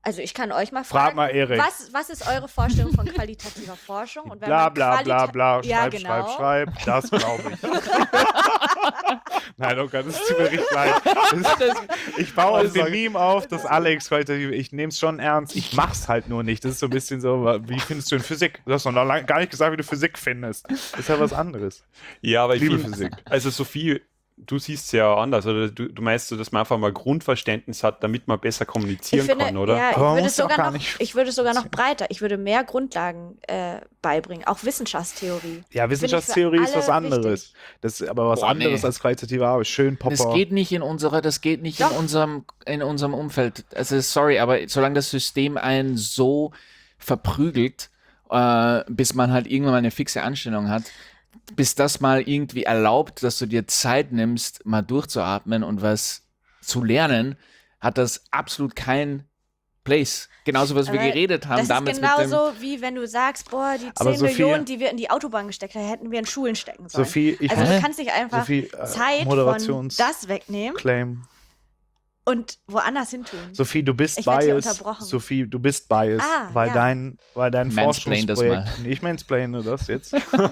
Also ich kann euch mal Frag fragen, mal Erik. was ist eure Vorstellung von qualitativer Forschung? Und wenn Bla man bla bla bla, Ja, schreib, genau. schreib, das glaube ich. Nein, oh Gott, das tut mir richtig leid. Ich baue auf dem Meme auf, dass Alex qualitativ, ich nehme es schon ernst, ich mach's halt nur nicht. Das ist so ein bisschen so, wie findest du in Physik? Du hast noch gar nicht gesagt, wie du Physik findest. Das ist ja was anderes. Ja, aber ich Liebe finde, Physik. also Sophie, du siehst es ja anders, oder du meinst so, dass man einfach mal Grundverständnis hat, damit man besser kommunizieren kann, oder? Ja, Aber man ich muss ja auch gar nicht- würde es sogar noch breiter. Ich würde mehr Grundlagen beibringen, auch Wissenschaftstheorie. Ja, Wissenschaftstheorie ist was alle anderes. wichtig. Das ist aber was Boah, anderes nee. als qualitative Arbeit. Schön Popper. Das geht nicht in unserem Umfeld. Also sorry, aber solange das System einen so verprügelt, bis man halt irgendwann mal eine fixe Anstellung hat, bis das mal irgendwie erlaubt, dass du dir Zeit nimmst, mal durchzuatmen und was zu lernen, hat das absolut kein Place. Genauso, was wir Aber geredet haben Das damals ist mit dem... genauso, wie wenn du sagst, boah, die 10 Aber Sophie- Millionen, die wir in die Autobahn gesteckt haben, hätten wir in Schulen stecken sollen. Sophie, ich Also du kannst nicht einfach Sophie, Zeit von Moderations- das wegnehmen Claim. und woanders hin tun. Sophie, du bist Ich werd hier biased. unterbrochen. Sophie, du bist biased, Ah, weil ja. dein Mansplain das Forschungsprojekt. Nee, ich mansplaine das jetzt.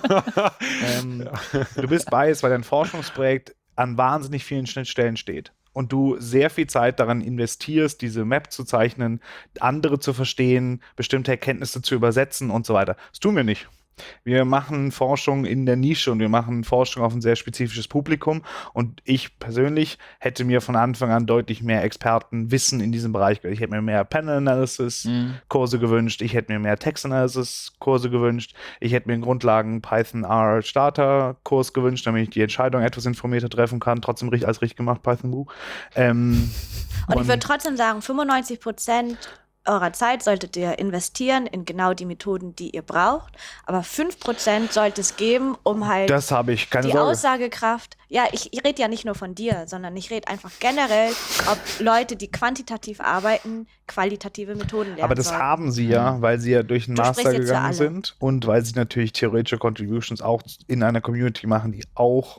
Du bist biased, weil dein Forschungsprojekt an wahnsinnig vielen Schnittstellen steht. Und du sehr viel Zeit daran investierst, diese Map zu zeichnen, andere zu verstehen, bestimmte Erkenntnisse zu übersetzen und so weiter. Das tun wir nicht. Wir machen Forschung in der Nische und wir machen Forschung auf ein sehr spezifisches Publikum. Und ich persönlich hätte mir von Anfang an deutlich mehr Expertenwissen in diesem Bereich gewünscht. Ich hätte mir mehr Panel-Analysis-Kurse gewünscht. Ich hätte mir mehr Text-Analysis-Kurse gewünscht. Ich hätte mir einen Grundlagen Python R Starter-Kurs gewünscht, damit ich die Entscheidung etwas informierter treffen kann. Trotzdem alles richtig gemacht, Python Woo. Und ich würde trotzdem sagen, 95% eurer Zeit solltet ihr investieren in genau die Methoden, die ihr braucht. Aber 5% sollte es geben, um halt das habe ich, keine die Sorge. Aussagekraft. Ja, ich rede ja nicht nur von dir, sondern ich rede einfach generell, ob Leute, die quantitativ arbeiten, qualitative Methoden lernen Aber das sollen. haben sie ja, weil sie ja durch den Du sprichst Master jetzt für gegangen alle. sind und weil sie natürlich theoretische Contributions auch in einer Community machen, die auch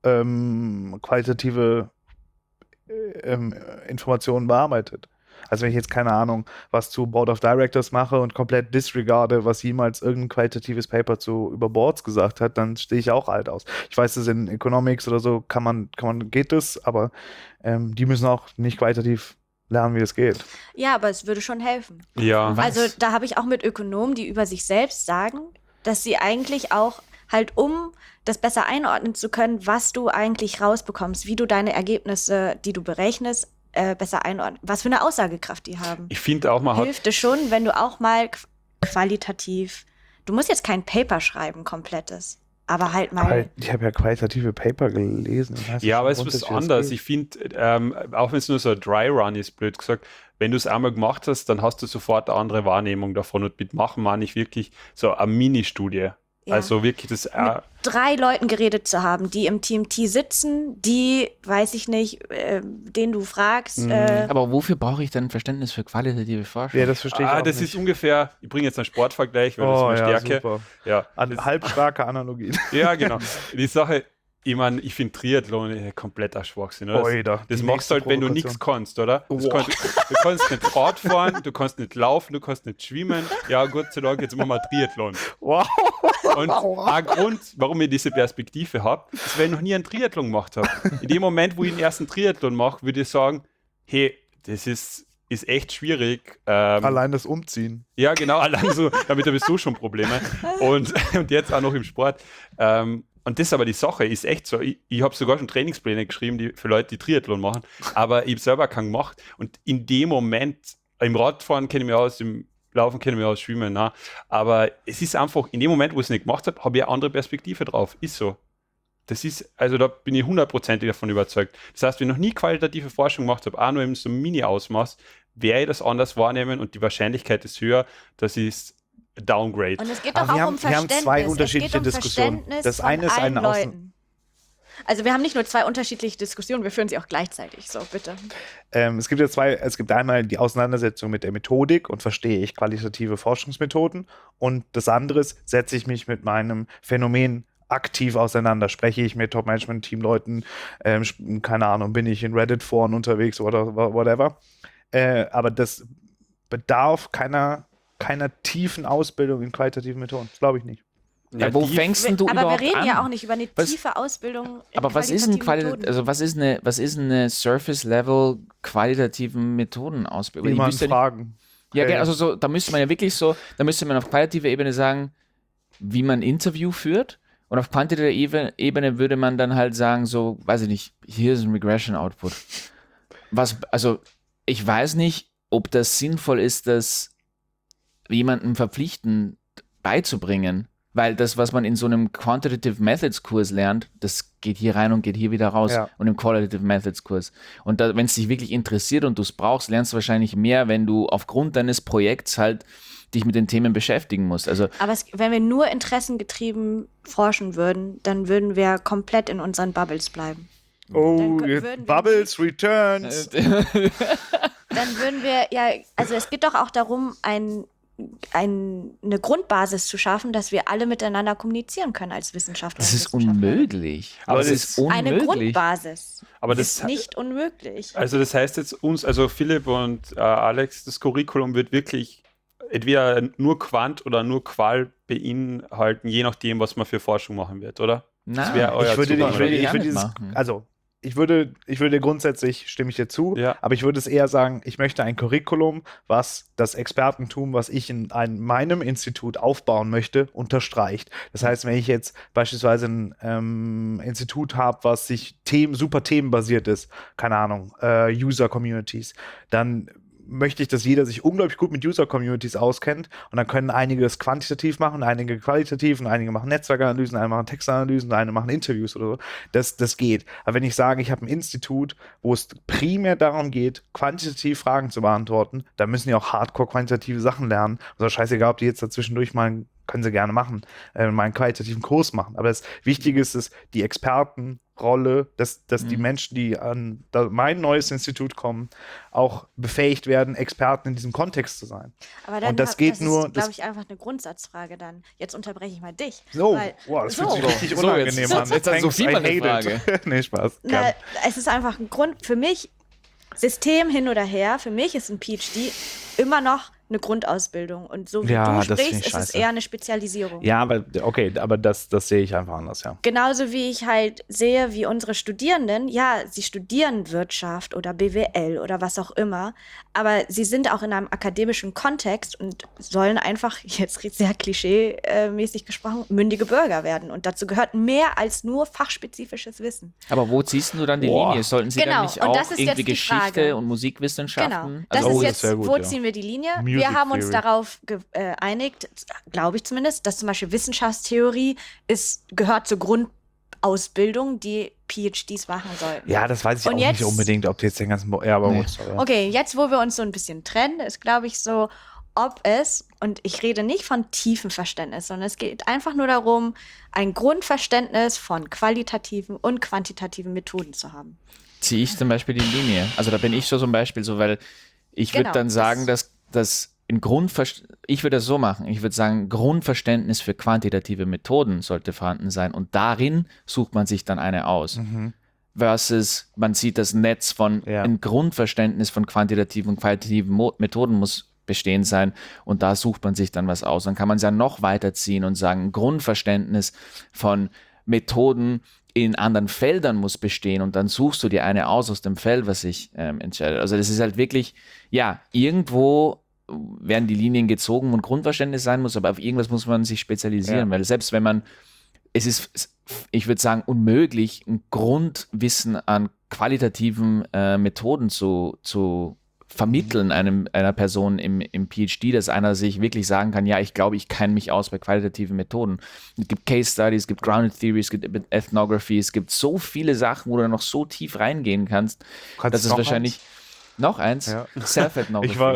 qualitative Informationen bearbeitet. Also wenn ich jetzt keine Ahnung, was zu Board of Directors mache und komplett disregarde, was jemals irgendein qualitatives Paper zu über Boards gesagt hat, dann stehe ich auch alt aus. Ich weiß, dass in Economics oder so geht das, aber die müssen auch nicht qualitativ lernen, wie es geht. Ja, aber es würde schon helfen. Ja. Was? Also da habe ich auch mit Ökonomen, die über sich selbst sagen, dass sie eigentlich auch halt, um das besser einordnen zu können, was du eigentlich rausbekommst, wie du deine Ergebnisse, die du berechnest, besser einordnen, was für eine Aussagekraft die haben. Ich finde auch, man hat Hilft es schon, wenn du auch mal qualitativ, du musst jetzt kein Paper schreiben, komplettes, aber halt mal. Ich habe ja qualitative Paper gelesen. und weiß Ja, aber schon es ist was grundsätzlich, anderes. geht. Ich finde, auch wenn es nur so ein Dry Run ist, blöd gesagt, wenn du es einmal gemacht hast, dann hast du sofort eine andere Wahrnehmung davon. Und mit machen meine ich wirklich so eine Mini-Studie. Ja. Also wirklich das. Mit 3 Leuten geredet zu haben, die im Team T sitzen, die, weiß ich nicht, den du fragst. Aber wofür brauche ich dann Verständnis für qualitative Forschung? Ja, das verstehe ich auch das nicht. ist ungefähr, ich bringe jetzt einen Sportvergleich, weil das ist Oh, meine ja, Stärke. super. Ja, Halbstarke Analogien. ja, genau. Die Sache, ich meine, ich finde Triathlon kompletter Schwachsinn. Oder? Oida, Das die machst du halt, nächste wenn du Provokation. nichts kannst, oder? Du kannst nicht Rad fahren, du kannst nicht laufen, du kannst nicht schwimmen. Ja, Gott sei Dank, jetzt machen wir Triathlon. Wow. Und ein Grund, warum ich diese Perspektive habe, ist, weil ich noch nie einen Triathlon gemacht habe. In dem Moment, wo ich den ersten Triathlon mache, würde ich sagen, hey, das ist echt schwierig. Allein das Umziehen. Ja, genau, allein so, damit habe ich so schon Probleme. Und jetzt auch noch im Sport. Und das ist aber die Sache, ist echt so. Ich habe sogar schon Trainingspläne geschrieben für Leute, die Triathlon machen, aber ich habe selber keinen gemacht. Und in dem Moment, im Radfahren kenne ich mich aus, im Laufen kenne ich mich aus, Schwimmen, nein. Aber es ist einfach, in dem Moment, wo ich es nicht gemacht habe, habe ich eine andere Perspektive drauf. Ist so. Das ist, also da bin ich 100% davon überzeugt. Das heißt, wenn ich noch nie qualitative Forschung gemacht habe, auch nur in so einem Mini-Ausmaß, werde ich das anders wahrnehmen und die Wahrscheinlichkeit ist höher, dass ich es downgrade. Und es geht Aber doch wir auch haben- um wir haben Verständnis. zwei unterschiedliche es geht um Diskussionen. Verständnis Das von eine ist allen eine Außen- Leuten. Also wir haben nicht nur 2 unterschiedliche Diskussionen, wir führen sie auch gleichzeitig. So, bitte. Es gibt es gibt einmal die Auseinandersetzung mit der Methodik und verstehe ich qualitative Forschungsmethoden und das andere ist, setze ich mich mit meinem Phänomen aktiv auseinander, spreche ich mit Top-Management-Team-Leuten, keine Ahnung, bin ich in Reddit-Foren unterwegs oder whatever. Aber das bedarf keiner tiefen Ausbildung in qualitativen Methoden. Das glaube ich nicht. Ja, wo fängst denn du aber überhaupt wir reden an? ja auch nicht über eine tiefe Ausbildung in Aber was ist Methoden. was ist eine Surface-Level qualitativen Methodenausbildung? Jemanden fragen. Ja, Hey. also so, da müsste man ja wirklich da müsste man auf qualitativer Ebene sagen, wie man ein Interview führt. Und auf quantitativer Ebene würde man dann halt sagen, so, weiß ich nicht, hier ist ein Regression-Output. Also ich weiß nicht, ob das sinnvoll ist, das jemandem verpflichtend beizubringen, weil das, was man in so einem Quantitative Methods Kurs lernt, das geht hier rein und geht hier wieder raus und im Qualitative Methods Kurs. Und wenn es dich wirklich interessiert und du es brauchst, lernst du wahrscheinlich mehr, wenn du aufgrund deines Projekts halt dich mit den Themen beschäftigen musst. Also, aber wenn wir nur interessengetrieben forschen würden, dann würden wir komplett in unseren Bubbles bleiben. Oh, Dann würden wir Bubbles, Returns. Dann würden wir also es geht doch auch darum, eine Grundbasis zu schaffen, dass wir alle miteinander kommunizieren können als Wissenschaftler. das ist unmöglich. Aber es ist unmöglich. Eine Grundbasis Aber ist nicht unmöglich. Also das heißt jetzt also Philipp und Alex, das Curriculum wird wirklich entweder nur Quant oder nur Qual beinhalten, je nachdem, was man für Forschung machen wird, oder? Das wäre euer Zugang. Ich würde grundsätzlich, stimme ich dir zu, aber ich würde es eher sagen, ich möchte ein Curriculum, was das Expertentum, was ich in meinem Institut aufbauen möchte, unterstreicht. Das heißt, wenn ich jetzt beispielsweise ein Institut habe, was sich super themenbasiert ist, keine Ahnung, User Communities, dann möchte ich, dass jeder sich unglaublich gut mit User-Communities auskennt und dann können einige das quantitativ machen, einige qualitativ und einige machen Netzwerkanalysen, einige machen Textanalysen, einige machen Interviews oder so. Das geht. Aber wenn ich sage, ich habe ein Institut, wo es primär darum geht, quantitativ Fragen zu beantworten, dann müssen die auch hardcore-quantitative Sachen lernen. Also scheißegal, ob die jetzt dazwischendurch mal können sie gerne machen, mal einen qualitativen Kurs machen. Aber das Wichtige ist, die Expertenrolle, dass die Menschen, die an mein neues Institut kommen, auch befähigt werden, Experten in diesem Kontext zu sein. Aber dann und das geht nur. Das ist, glaube ich, einfach eine Grundsatzfrage dann. Jetzt unterbreche ich mal dich. So, das fühlt sich richtig unangenehm an. Jetzt hat Sophie mal eine Frage. Nee, Spaß. Es ist einfach ein Grund für mich, System hin oder her, für mich ist ein PhD immer noch eine Grundausbildung. Und so wie du sprichst, ist es eher eine Spezialisierung. Ja, aber okay, aber das sehe ich einfach anders, ja. Genauso wie ich halt sehe, wie unsere Studierenden, sie studieren Wirtschaft oder BWL oder was auch immer, aber sie sind auch in einem akademischen Kontext und sollen einfach, jetzt sehr klischee-mäßig gesprochen, mündige Bürger werden. Und dazu gehört mehr als nur fachspezifisches Wissen. Aber wo ziehst du dann die Linie? Sollten sie dann nicht auch irgendwie Geschichte und Musikwissenschaften? Genau, wo ziehen wir die Linie? Wir haben uns darauf geeinigt, glaube ich zumindest, dass zum Beispiel Wissenschaftstheorie gehört zur Grundausbildung, die PhDs machen sollten. Ja, das weiß ich auch nicht unbedingt, ob die jetzt den ganzen... Ja, aber gut. Okay, jetzt, wo wir uns so ein bisschen trennen, ist, glaube ich, so, ob es, und ich rede nicht von tiefem Verständnis, sondern es geht einfach nur darum, ein Grundverständnis von qualitativen und quantitativen Methoden zu haben. Ziehe ich zum Beispiel die Linie. Also da bin ich so zum Beispiel so, weil ich würde dann sagen, dass ich würde das so machen. Ich würde sagen, Grundverständnis für quantitative Methoden sollte vorhanden sein und darin sucht man sich dann eine aus. Versus man sieht das Netz von ein Grundverständnis von quantitativen und qualitativen Methoden muss bestehen sein und da sucht man sich dann was aus. Dann kann man es ja noch weiterziehen und sagen, ein Grundverständnis von Methoden in anderen Feldern muss bestehen und dann suchst du dir eine aus dem Feld, was sich entscheidet. Also das ist halt wirklich, irgendwo werden die Linien gezogen und Grundverständnis sein muss, aber auf irgendwas muss man sich spezialisieren, weil selbst wenn es ist, ich würde sagen, unmöglich, ein Grundwissen an qualitativen Methoden zu vermitteln einer Person im PhD, dass einer sich wirklich sagen kann, ich glaube, ich kenne mich aus bei qualitativen Methoden. Es gibt Case Studies, es gibt Grounded Theory, es gibt Ethnography, es gibt so viele Sachen, wo du noch so tief reingehen kannst, dass es wahrscheinlich... Noch eins? Self-Ethnography.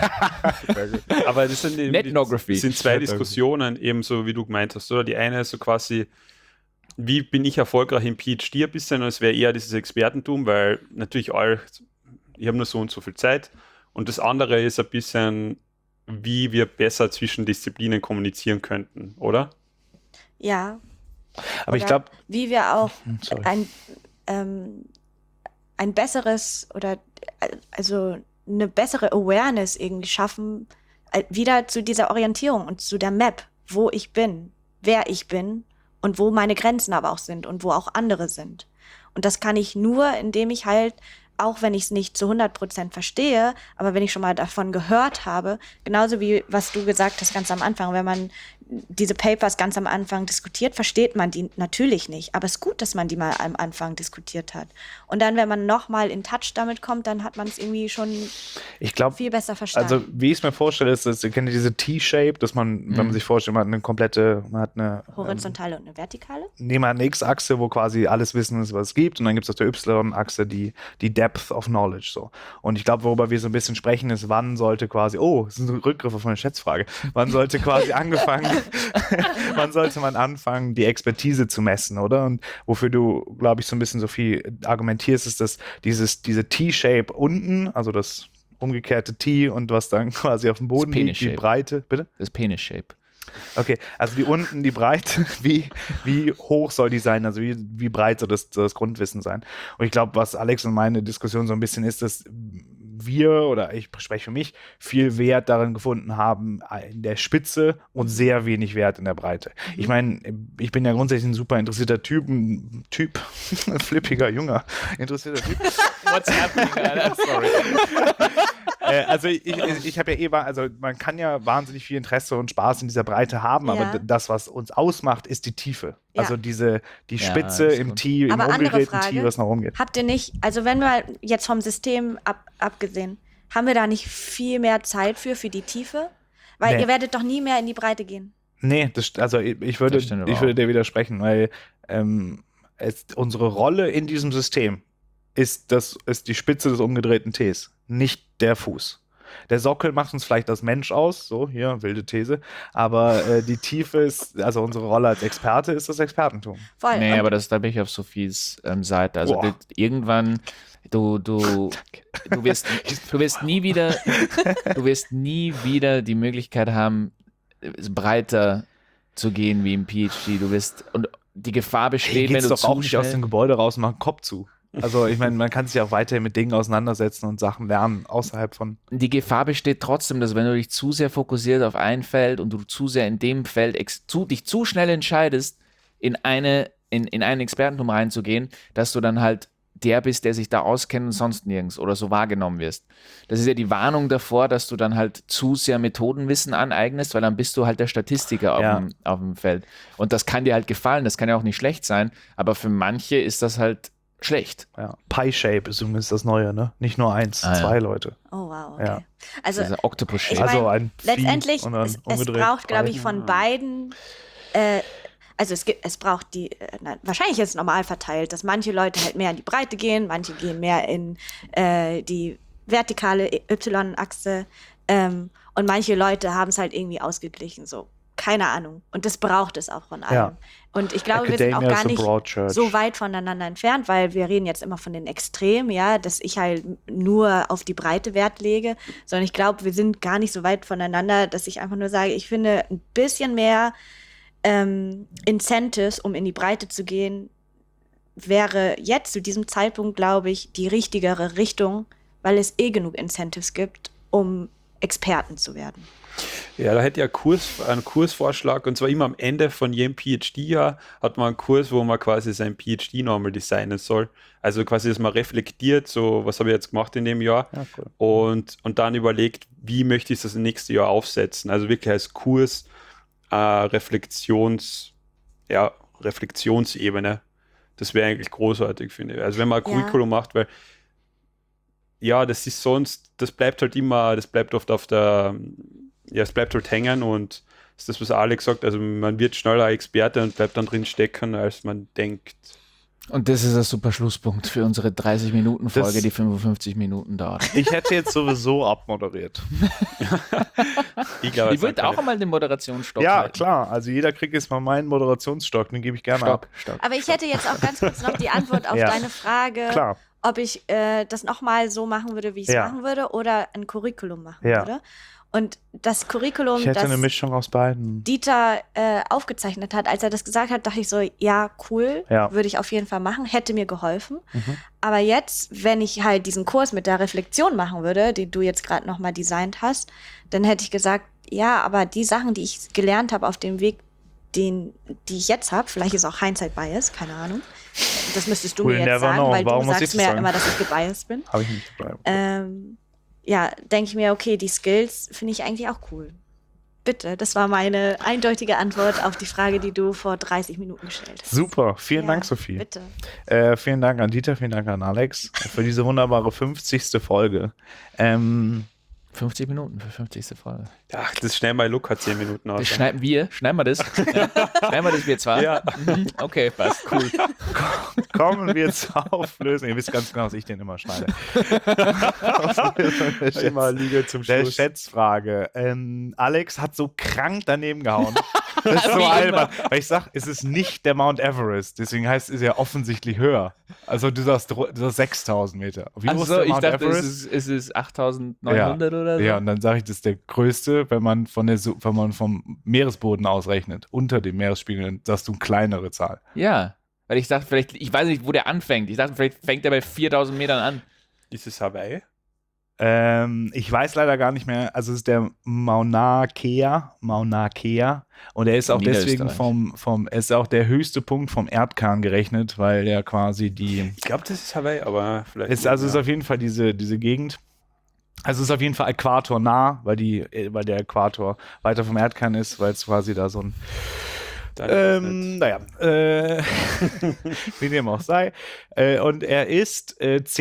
Aber das sind zwei Diskussionen, ebenso wie du gemeint hast, oder? Die eine ist so quasi, wie bin ich erfolgreich im PhD ein bisschen, und es wäre eher dieses Expertentum, weil natürlich ich habe nur so und so viel Zeit. Und das andere ist ein bisschen, wie wir besser zwischen Disziplinen kommunizieren könnten, oder? Ja. Aber ich glaube... Wie wir auch ein besseres oder also eine bessere Awareness irgendwie schaffen, wieder zu dieser Orientierung und zu der Map, wo ich bin, wer ich bin und wo meine Grenzen aber auch sind und wo auch andere sind. Und das kann ich nur, indem ich halt, auch wenn ich es nicht zu 100% verstehe, aber wenn ich schon mal davon gehört habe, genauso wie was du gesagt hast ganz am Anfang, wenn man diese Papers ganz am Anfang diskutiert, versteht man die natürlich nicht. Aber es ist gut, dass man die mal am Anfang diskutiert hat. Und dann, wenn man nochmal in Touch damit kommt, dann hat man es irgendwie schon viel besser verstanden. Also, wie ich es mir vorstelle, ist, ihr kennt diese T-Shape, dass man, wenn man sich vorstellt, man hat eine horizontale und eine vertikale? Man hat eine X-Achse, wo quasi alles Wissen ist, was es gibt. Und dann gibt es auf der Y-Achse die Depth of Knowledge. So. Und ich glaube, worüber wir so ein bisschen sprechen, ist, wann sollte quasi, das ist ein Rückgriff auf meine Schätzfrage, wann sollte quasi wann sollte man anfangen, die Expertise zu messen, oder? Und wofür du, glaube ich, so ein bisschen so viel argumentierst, ist, dass diese T-Shape unten, also das umgekehrte T und was dann quasi auf dem Boden liegt, die Breite, bitte? Das Penis-Shape. Okay, also die Breite, wie hoch soll die sein, also wie breit soll das Grundwissen sein? Und ich glaube, was Alex und meine Diskussion so ein bisschen ist, dass wir, oder ich spreche für mich, viel Wert darin gefunden haben in der Spitze und sehr wenig Wert in der Breite. Ich meine, ich bin ja grundsätzlich ein super interessierter Typ, flippiger, junger, interessierter Typ. What's happening, Alter? Sorry. Also ich habe ja also man kann ja wahnsinnig viel Interesse und Spaß in dieser Breite haben, aber das, was uns ausmacht, ist die Tiefe. Ja. Also die Spitze im T, im umgedrehten T, was nach oben geht. Habt ihr nicht, also wenn wir jetzt vom System abgesehen, haben wir da nicht viel mehr Zeit für die Tiefe? Weil ihr werdet doch nie mehr in die Breite gehen. Nee, ich würde dir widersprechen, weil unsere Rolle in diesem System ist die Spitze des umgedrehten Ts, nicht der Fuß. Der Sockel macht uns vielleicht als Mensch aus, so hier, wilde These, aber die Tiefe ist, also unsere Rolle als Experte ist das Expertentum. Voll. Nee, aber da bin ich auf Sophies Seite. Also irgendwann, du wirst nie wieder die Möglichkeit haben, breiter zu gehen wie im PhD. Und die Gefahr besteht, wenn du doch auch nicht aus dem Gebäude raus und mach den Kopf zu. Also ich meine, man kann sich auch weiterhin mit Dingen auseinandersetzen und Sachen lernen außerhalb von... Die Gefahr besteht trotzdem, dass wenn du dich zu sehr fokussierst auf ein Feld und du zu sehr in dem Feld dich zu schnell entscheidest, in ein Expertentum reinzugehen, dass du dann halt der bist, der sich da auskennt und sonst nirgends oder so wahrgenommen wirst. Das ist ja die Warnung davor, dass du dann halt zu sehr Methodenwissen aneignest, weil dann bist du halt der Statistiker auf dem Feld. Und das kann dir halt gefallen, das kann ja auch nicht schlecht sein, aber für manche ist das halt schlecht. Ja. Pie-Shape ist übrigens das Neue, ne? Nicht nur 2 Leute. Oh, wow, okay. Ja. Also, Octopus-Shape. Also ein letztendlich, es braucht, glaube ich, von beiden, also es braucht wahrscheinlich ist es normal verteilt, dass manche Leute halt mehr in die Breite gehen, manche gehen mehr in die vertikale Y-Achse und manche Leute haben es halt irgendwie ausgeglichen, so. Keine Ahnung. Und das braucht es auch von allem. Ja. Und ich glaube, wir sind auch gar nicht so weit voneinander entfernt, weil wir reden jetzt immer von den Extremen, ja, dass ich halt nur auf die Breite Wert lege, sondern ich glaube, wir sind gar nicht so weit voneinander, dass ich einfach nur sage, ich finde ein bisschen mehr Incentives, um in die Breite zu gehen, wäre jetzt zu diesem Zeitpunkt, glaube ich, die richtigere Richtung, weil es genug Incentives gibt, um Experten zu werden. Ja, da hätte ich einen Kursvorschlag, und zwar immer am Ende von jedem PhD-Jahr hat man einen Kurs, wo man quasi sein PhD nochmal designen soll. Also quasi, dass man reflektiert, so was habe ich jetzt gemacht in dem Jahr, cool. und dann überlegt, wie möchte ich das im nächsten Jahr aufsetzen. Also wirklich als Kurs Reflexionsebene. Das wäre eigentlich großartig, finde ich. Also wenn man ein Curriculum macht, weil das ist sonst, das bleibt oft es bleibt halt hängen, und das ist das, was Alex sagt, also man wird schneller Experte und bleibt dann drin stecken, als man denkt. Und das ist ein super Schlusspunkt für unsere 30-Minuten-Folge, die 55 Minuten dauert. Ich hätte jetzt sowieso abmoderiert. Ich würde auch einmal den Moderationsstock halten. Klar, also jeder kriegt jetzt mal meinen Moderationsstock, den gebe ich gerne ab. Aber ich hätte jetzt auch ganz kurz noch die Antwort auf deine Frage, ob ich das nochmal so machen würde, wie ich es Ja. machen würde, oder ein Curriculum machen Ja. würde. Und das Curriculum, Ich hätte das eine Mischung aus beiden. Dieter aufgezeichnet hat, als er das gesagt hat, dachte ich so, ja, cool, Ja. würde ich auf jeden Fall machen, hätte mir geholfen. Aber jetzt, wenn ich halt diesen Kurs mit der Reflexion machen würde, den du jetzt gerade nochmal designt hast, dann hätte ich gesagt, ja, aber die Sachen, die ich gelernt habe auf dem Weg, die ich jetzt habe, vielleicht ist auch Hindsight-Bias, keine Ahnung. Das müsstest du We'll mir jetzt never sagen, know. weil Warum du muss ich sagst das mir ja sagen? immer, dass ich gebiased bin. Habe ich nicht dabei. Ja, denke ich mir, okay, die Skills finde ich eigentlich auch cool. Bitte, das war meine eindeutige Antwort auf die Frage, die du vor 30 Minuten gestellt hast. Super, vielen Ja, Dank, Sophie. Bitte. Vielen Dank an Dieter, vielen Dank an Alex für diese wunderbare 50. Folge. 50 Minuten für 50. Folge. Ach, das schnell mal Luca 10 Minuten aus. Das schneiden wir das? Ja. Schneiden wir das wir zwar? Ja. Mhm. Okay, passt, cool. Kommen wir zur Auflösung. Ihr wisst ganz genau, dass ich den immer schneide. Immer Liga zum Der Schluss. Schätzfrage. Alex hat so krank daneben gehauen. Das ist so Wie albern. Weil ich sag, es ist nicht der Mount Everest. Deswegen heißt es ja offensichtlich höher. Also du sagst 6000 Meter. Wie hoch ist Achso, der ich Mount dachte, Everest? es ist 8900 oder so. Ja, und dann sage ich, das ist der größte, wenn man vom Meeresboden ausrechnet. Unter dem Meeresspiegel, dann sagst du eine kleinere Zahl. Ja, weil ich dachte, vielleicht, ich weiß nicht, wo der anfängt. Ich dachte, vielleicht fängt er bei 4000 Metern an. Ist es Hawaii? Ich weiß leider gar nicht mehr. Also es ist der Mauna Kea. Und er ist auch deswegen er ist auch der höchste Punkt vom Erdkern gerechnet, weil er quasi Ich glaube, das ist Hawaii, aber vielleicht. ist auf jeden Fall diese Gegend. Also es ist auf jeden Fall äquatornah, weil der Äquator weiter vom Erdkern ist, weil es quasi da so ein wie dem auch sei. Und er ist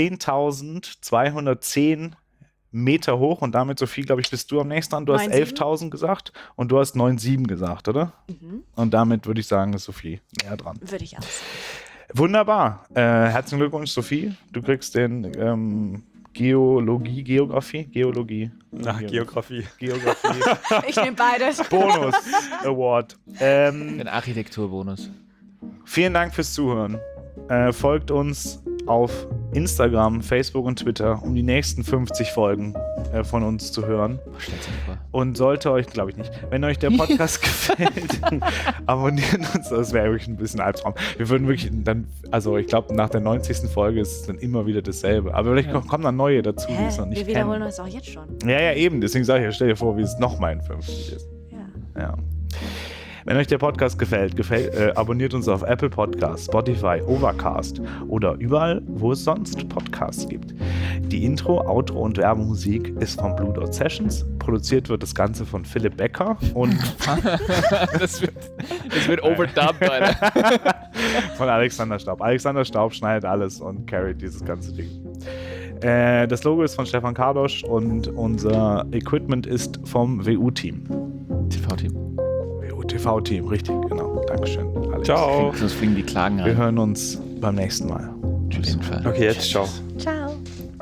10.210 Meter hoch und damit so viel, glaube ich, bist du am nächsten dran. Du hast 9,7. 11.000 gesagt und du hast 9,7 gesagt, oder? Und damit würde ich sagen, ist Sophie näher dran. Würde ich auch sagen. Wunderbar. Herzlichen Glückwunsch, Sophie. Du kriegst den Geografie. Nach Geografie. Ich nehme beides. Bonus Award. Den Architekturbonus. Vielen Dank fürs Zuhören. Folgt uns auf Instagram, Facebook und Twitter, um die nächsten 50 Folgen von uns zu hören. Stellt sich vor. Und sollte euch, glaube ich nicht, wenn euch der Podcast gefällt, abonniert uns. Das wäre wirklich ein bisschen Albtraum. Wir würden wirklich dann, also ich glaube, nach der 90. Folge ist es dann immer wieder dasselbe. Aber vielleicht kommen dann neue dazu, die es noch nicht Wir wiederholen kennen. uns auch jetzt schon. Ja, eben. Deswegen sage ich, stell dir vor, wie es nochmal in 50 ist. Ja. Wenn euch der Podcast gefällt, abonniert uns auf Apple Podcasts, Spotify, Overcast oder überall, wo es sonst Podcasts gibt. Die Intro, Outro und Werbemusik ist von Blue Dot Sessions. Produziert wird das Ganze von Philipp Becker und Das wird overdubbed, Alter. von Alexander Staub. Alexander Staub schneidet alles und carryt dieses ganze Ding. Das Logo ist von Stefan Kardosch und unser Equipment ist vom WU-Team. TV-Team. WU-TV-Team, richtig, genau. Dankeschön, Alex. Ciao. Sonst fliegen die Klagen Wir rein. hören uns beim nächsten Mal. Auf jeden Fall. Okay, jetzt ciao. Ciao.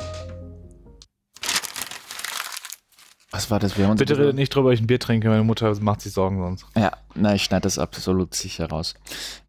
Was war das? Wir haben uns Bitte redet nicht drüber, ich ein Bier trinke, meine Mutter macht sich Sorgen sonst. Ja, nein, ich schneide das absolut sicher raus.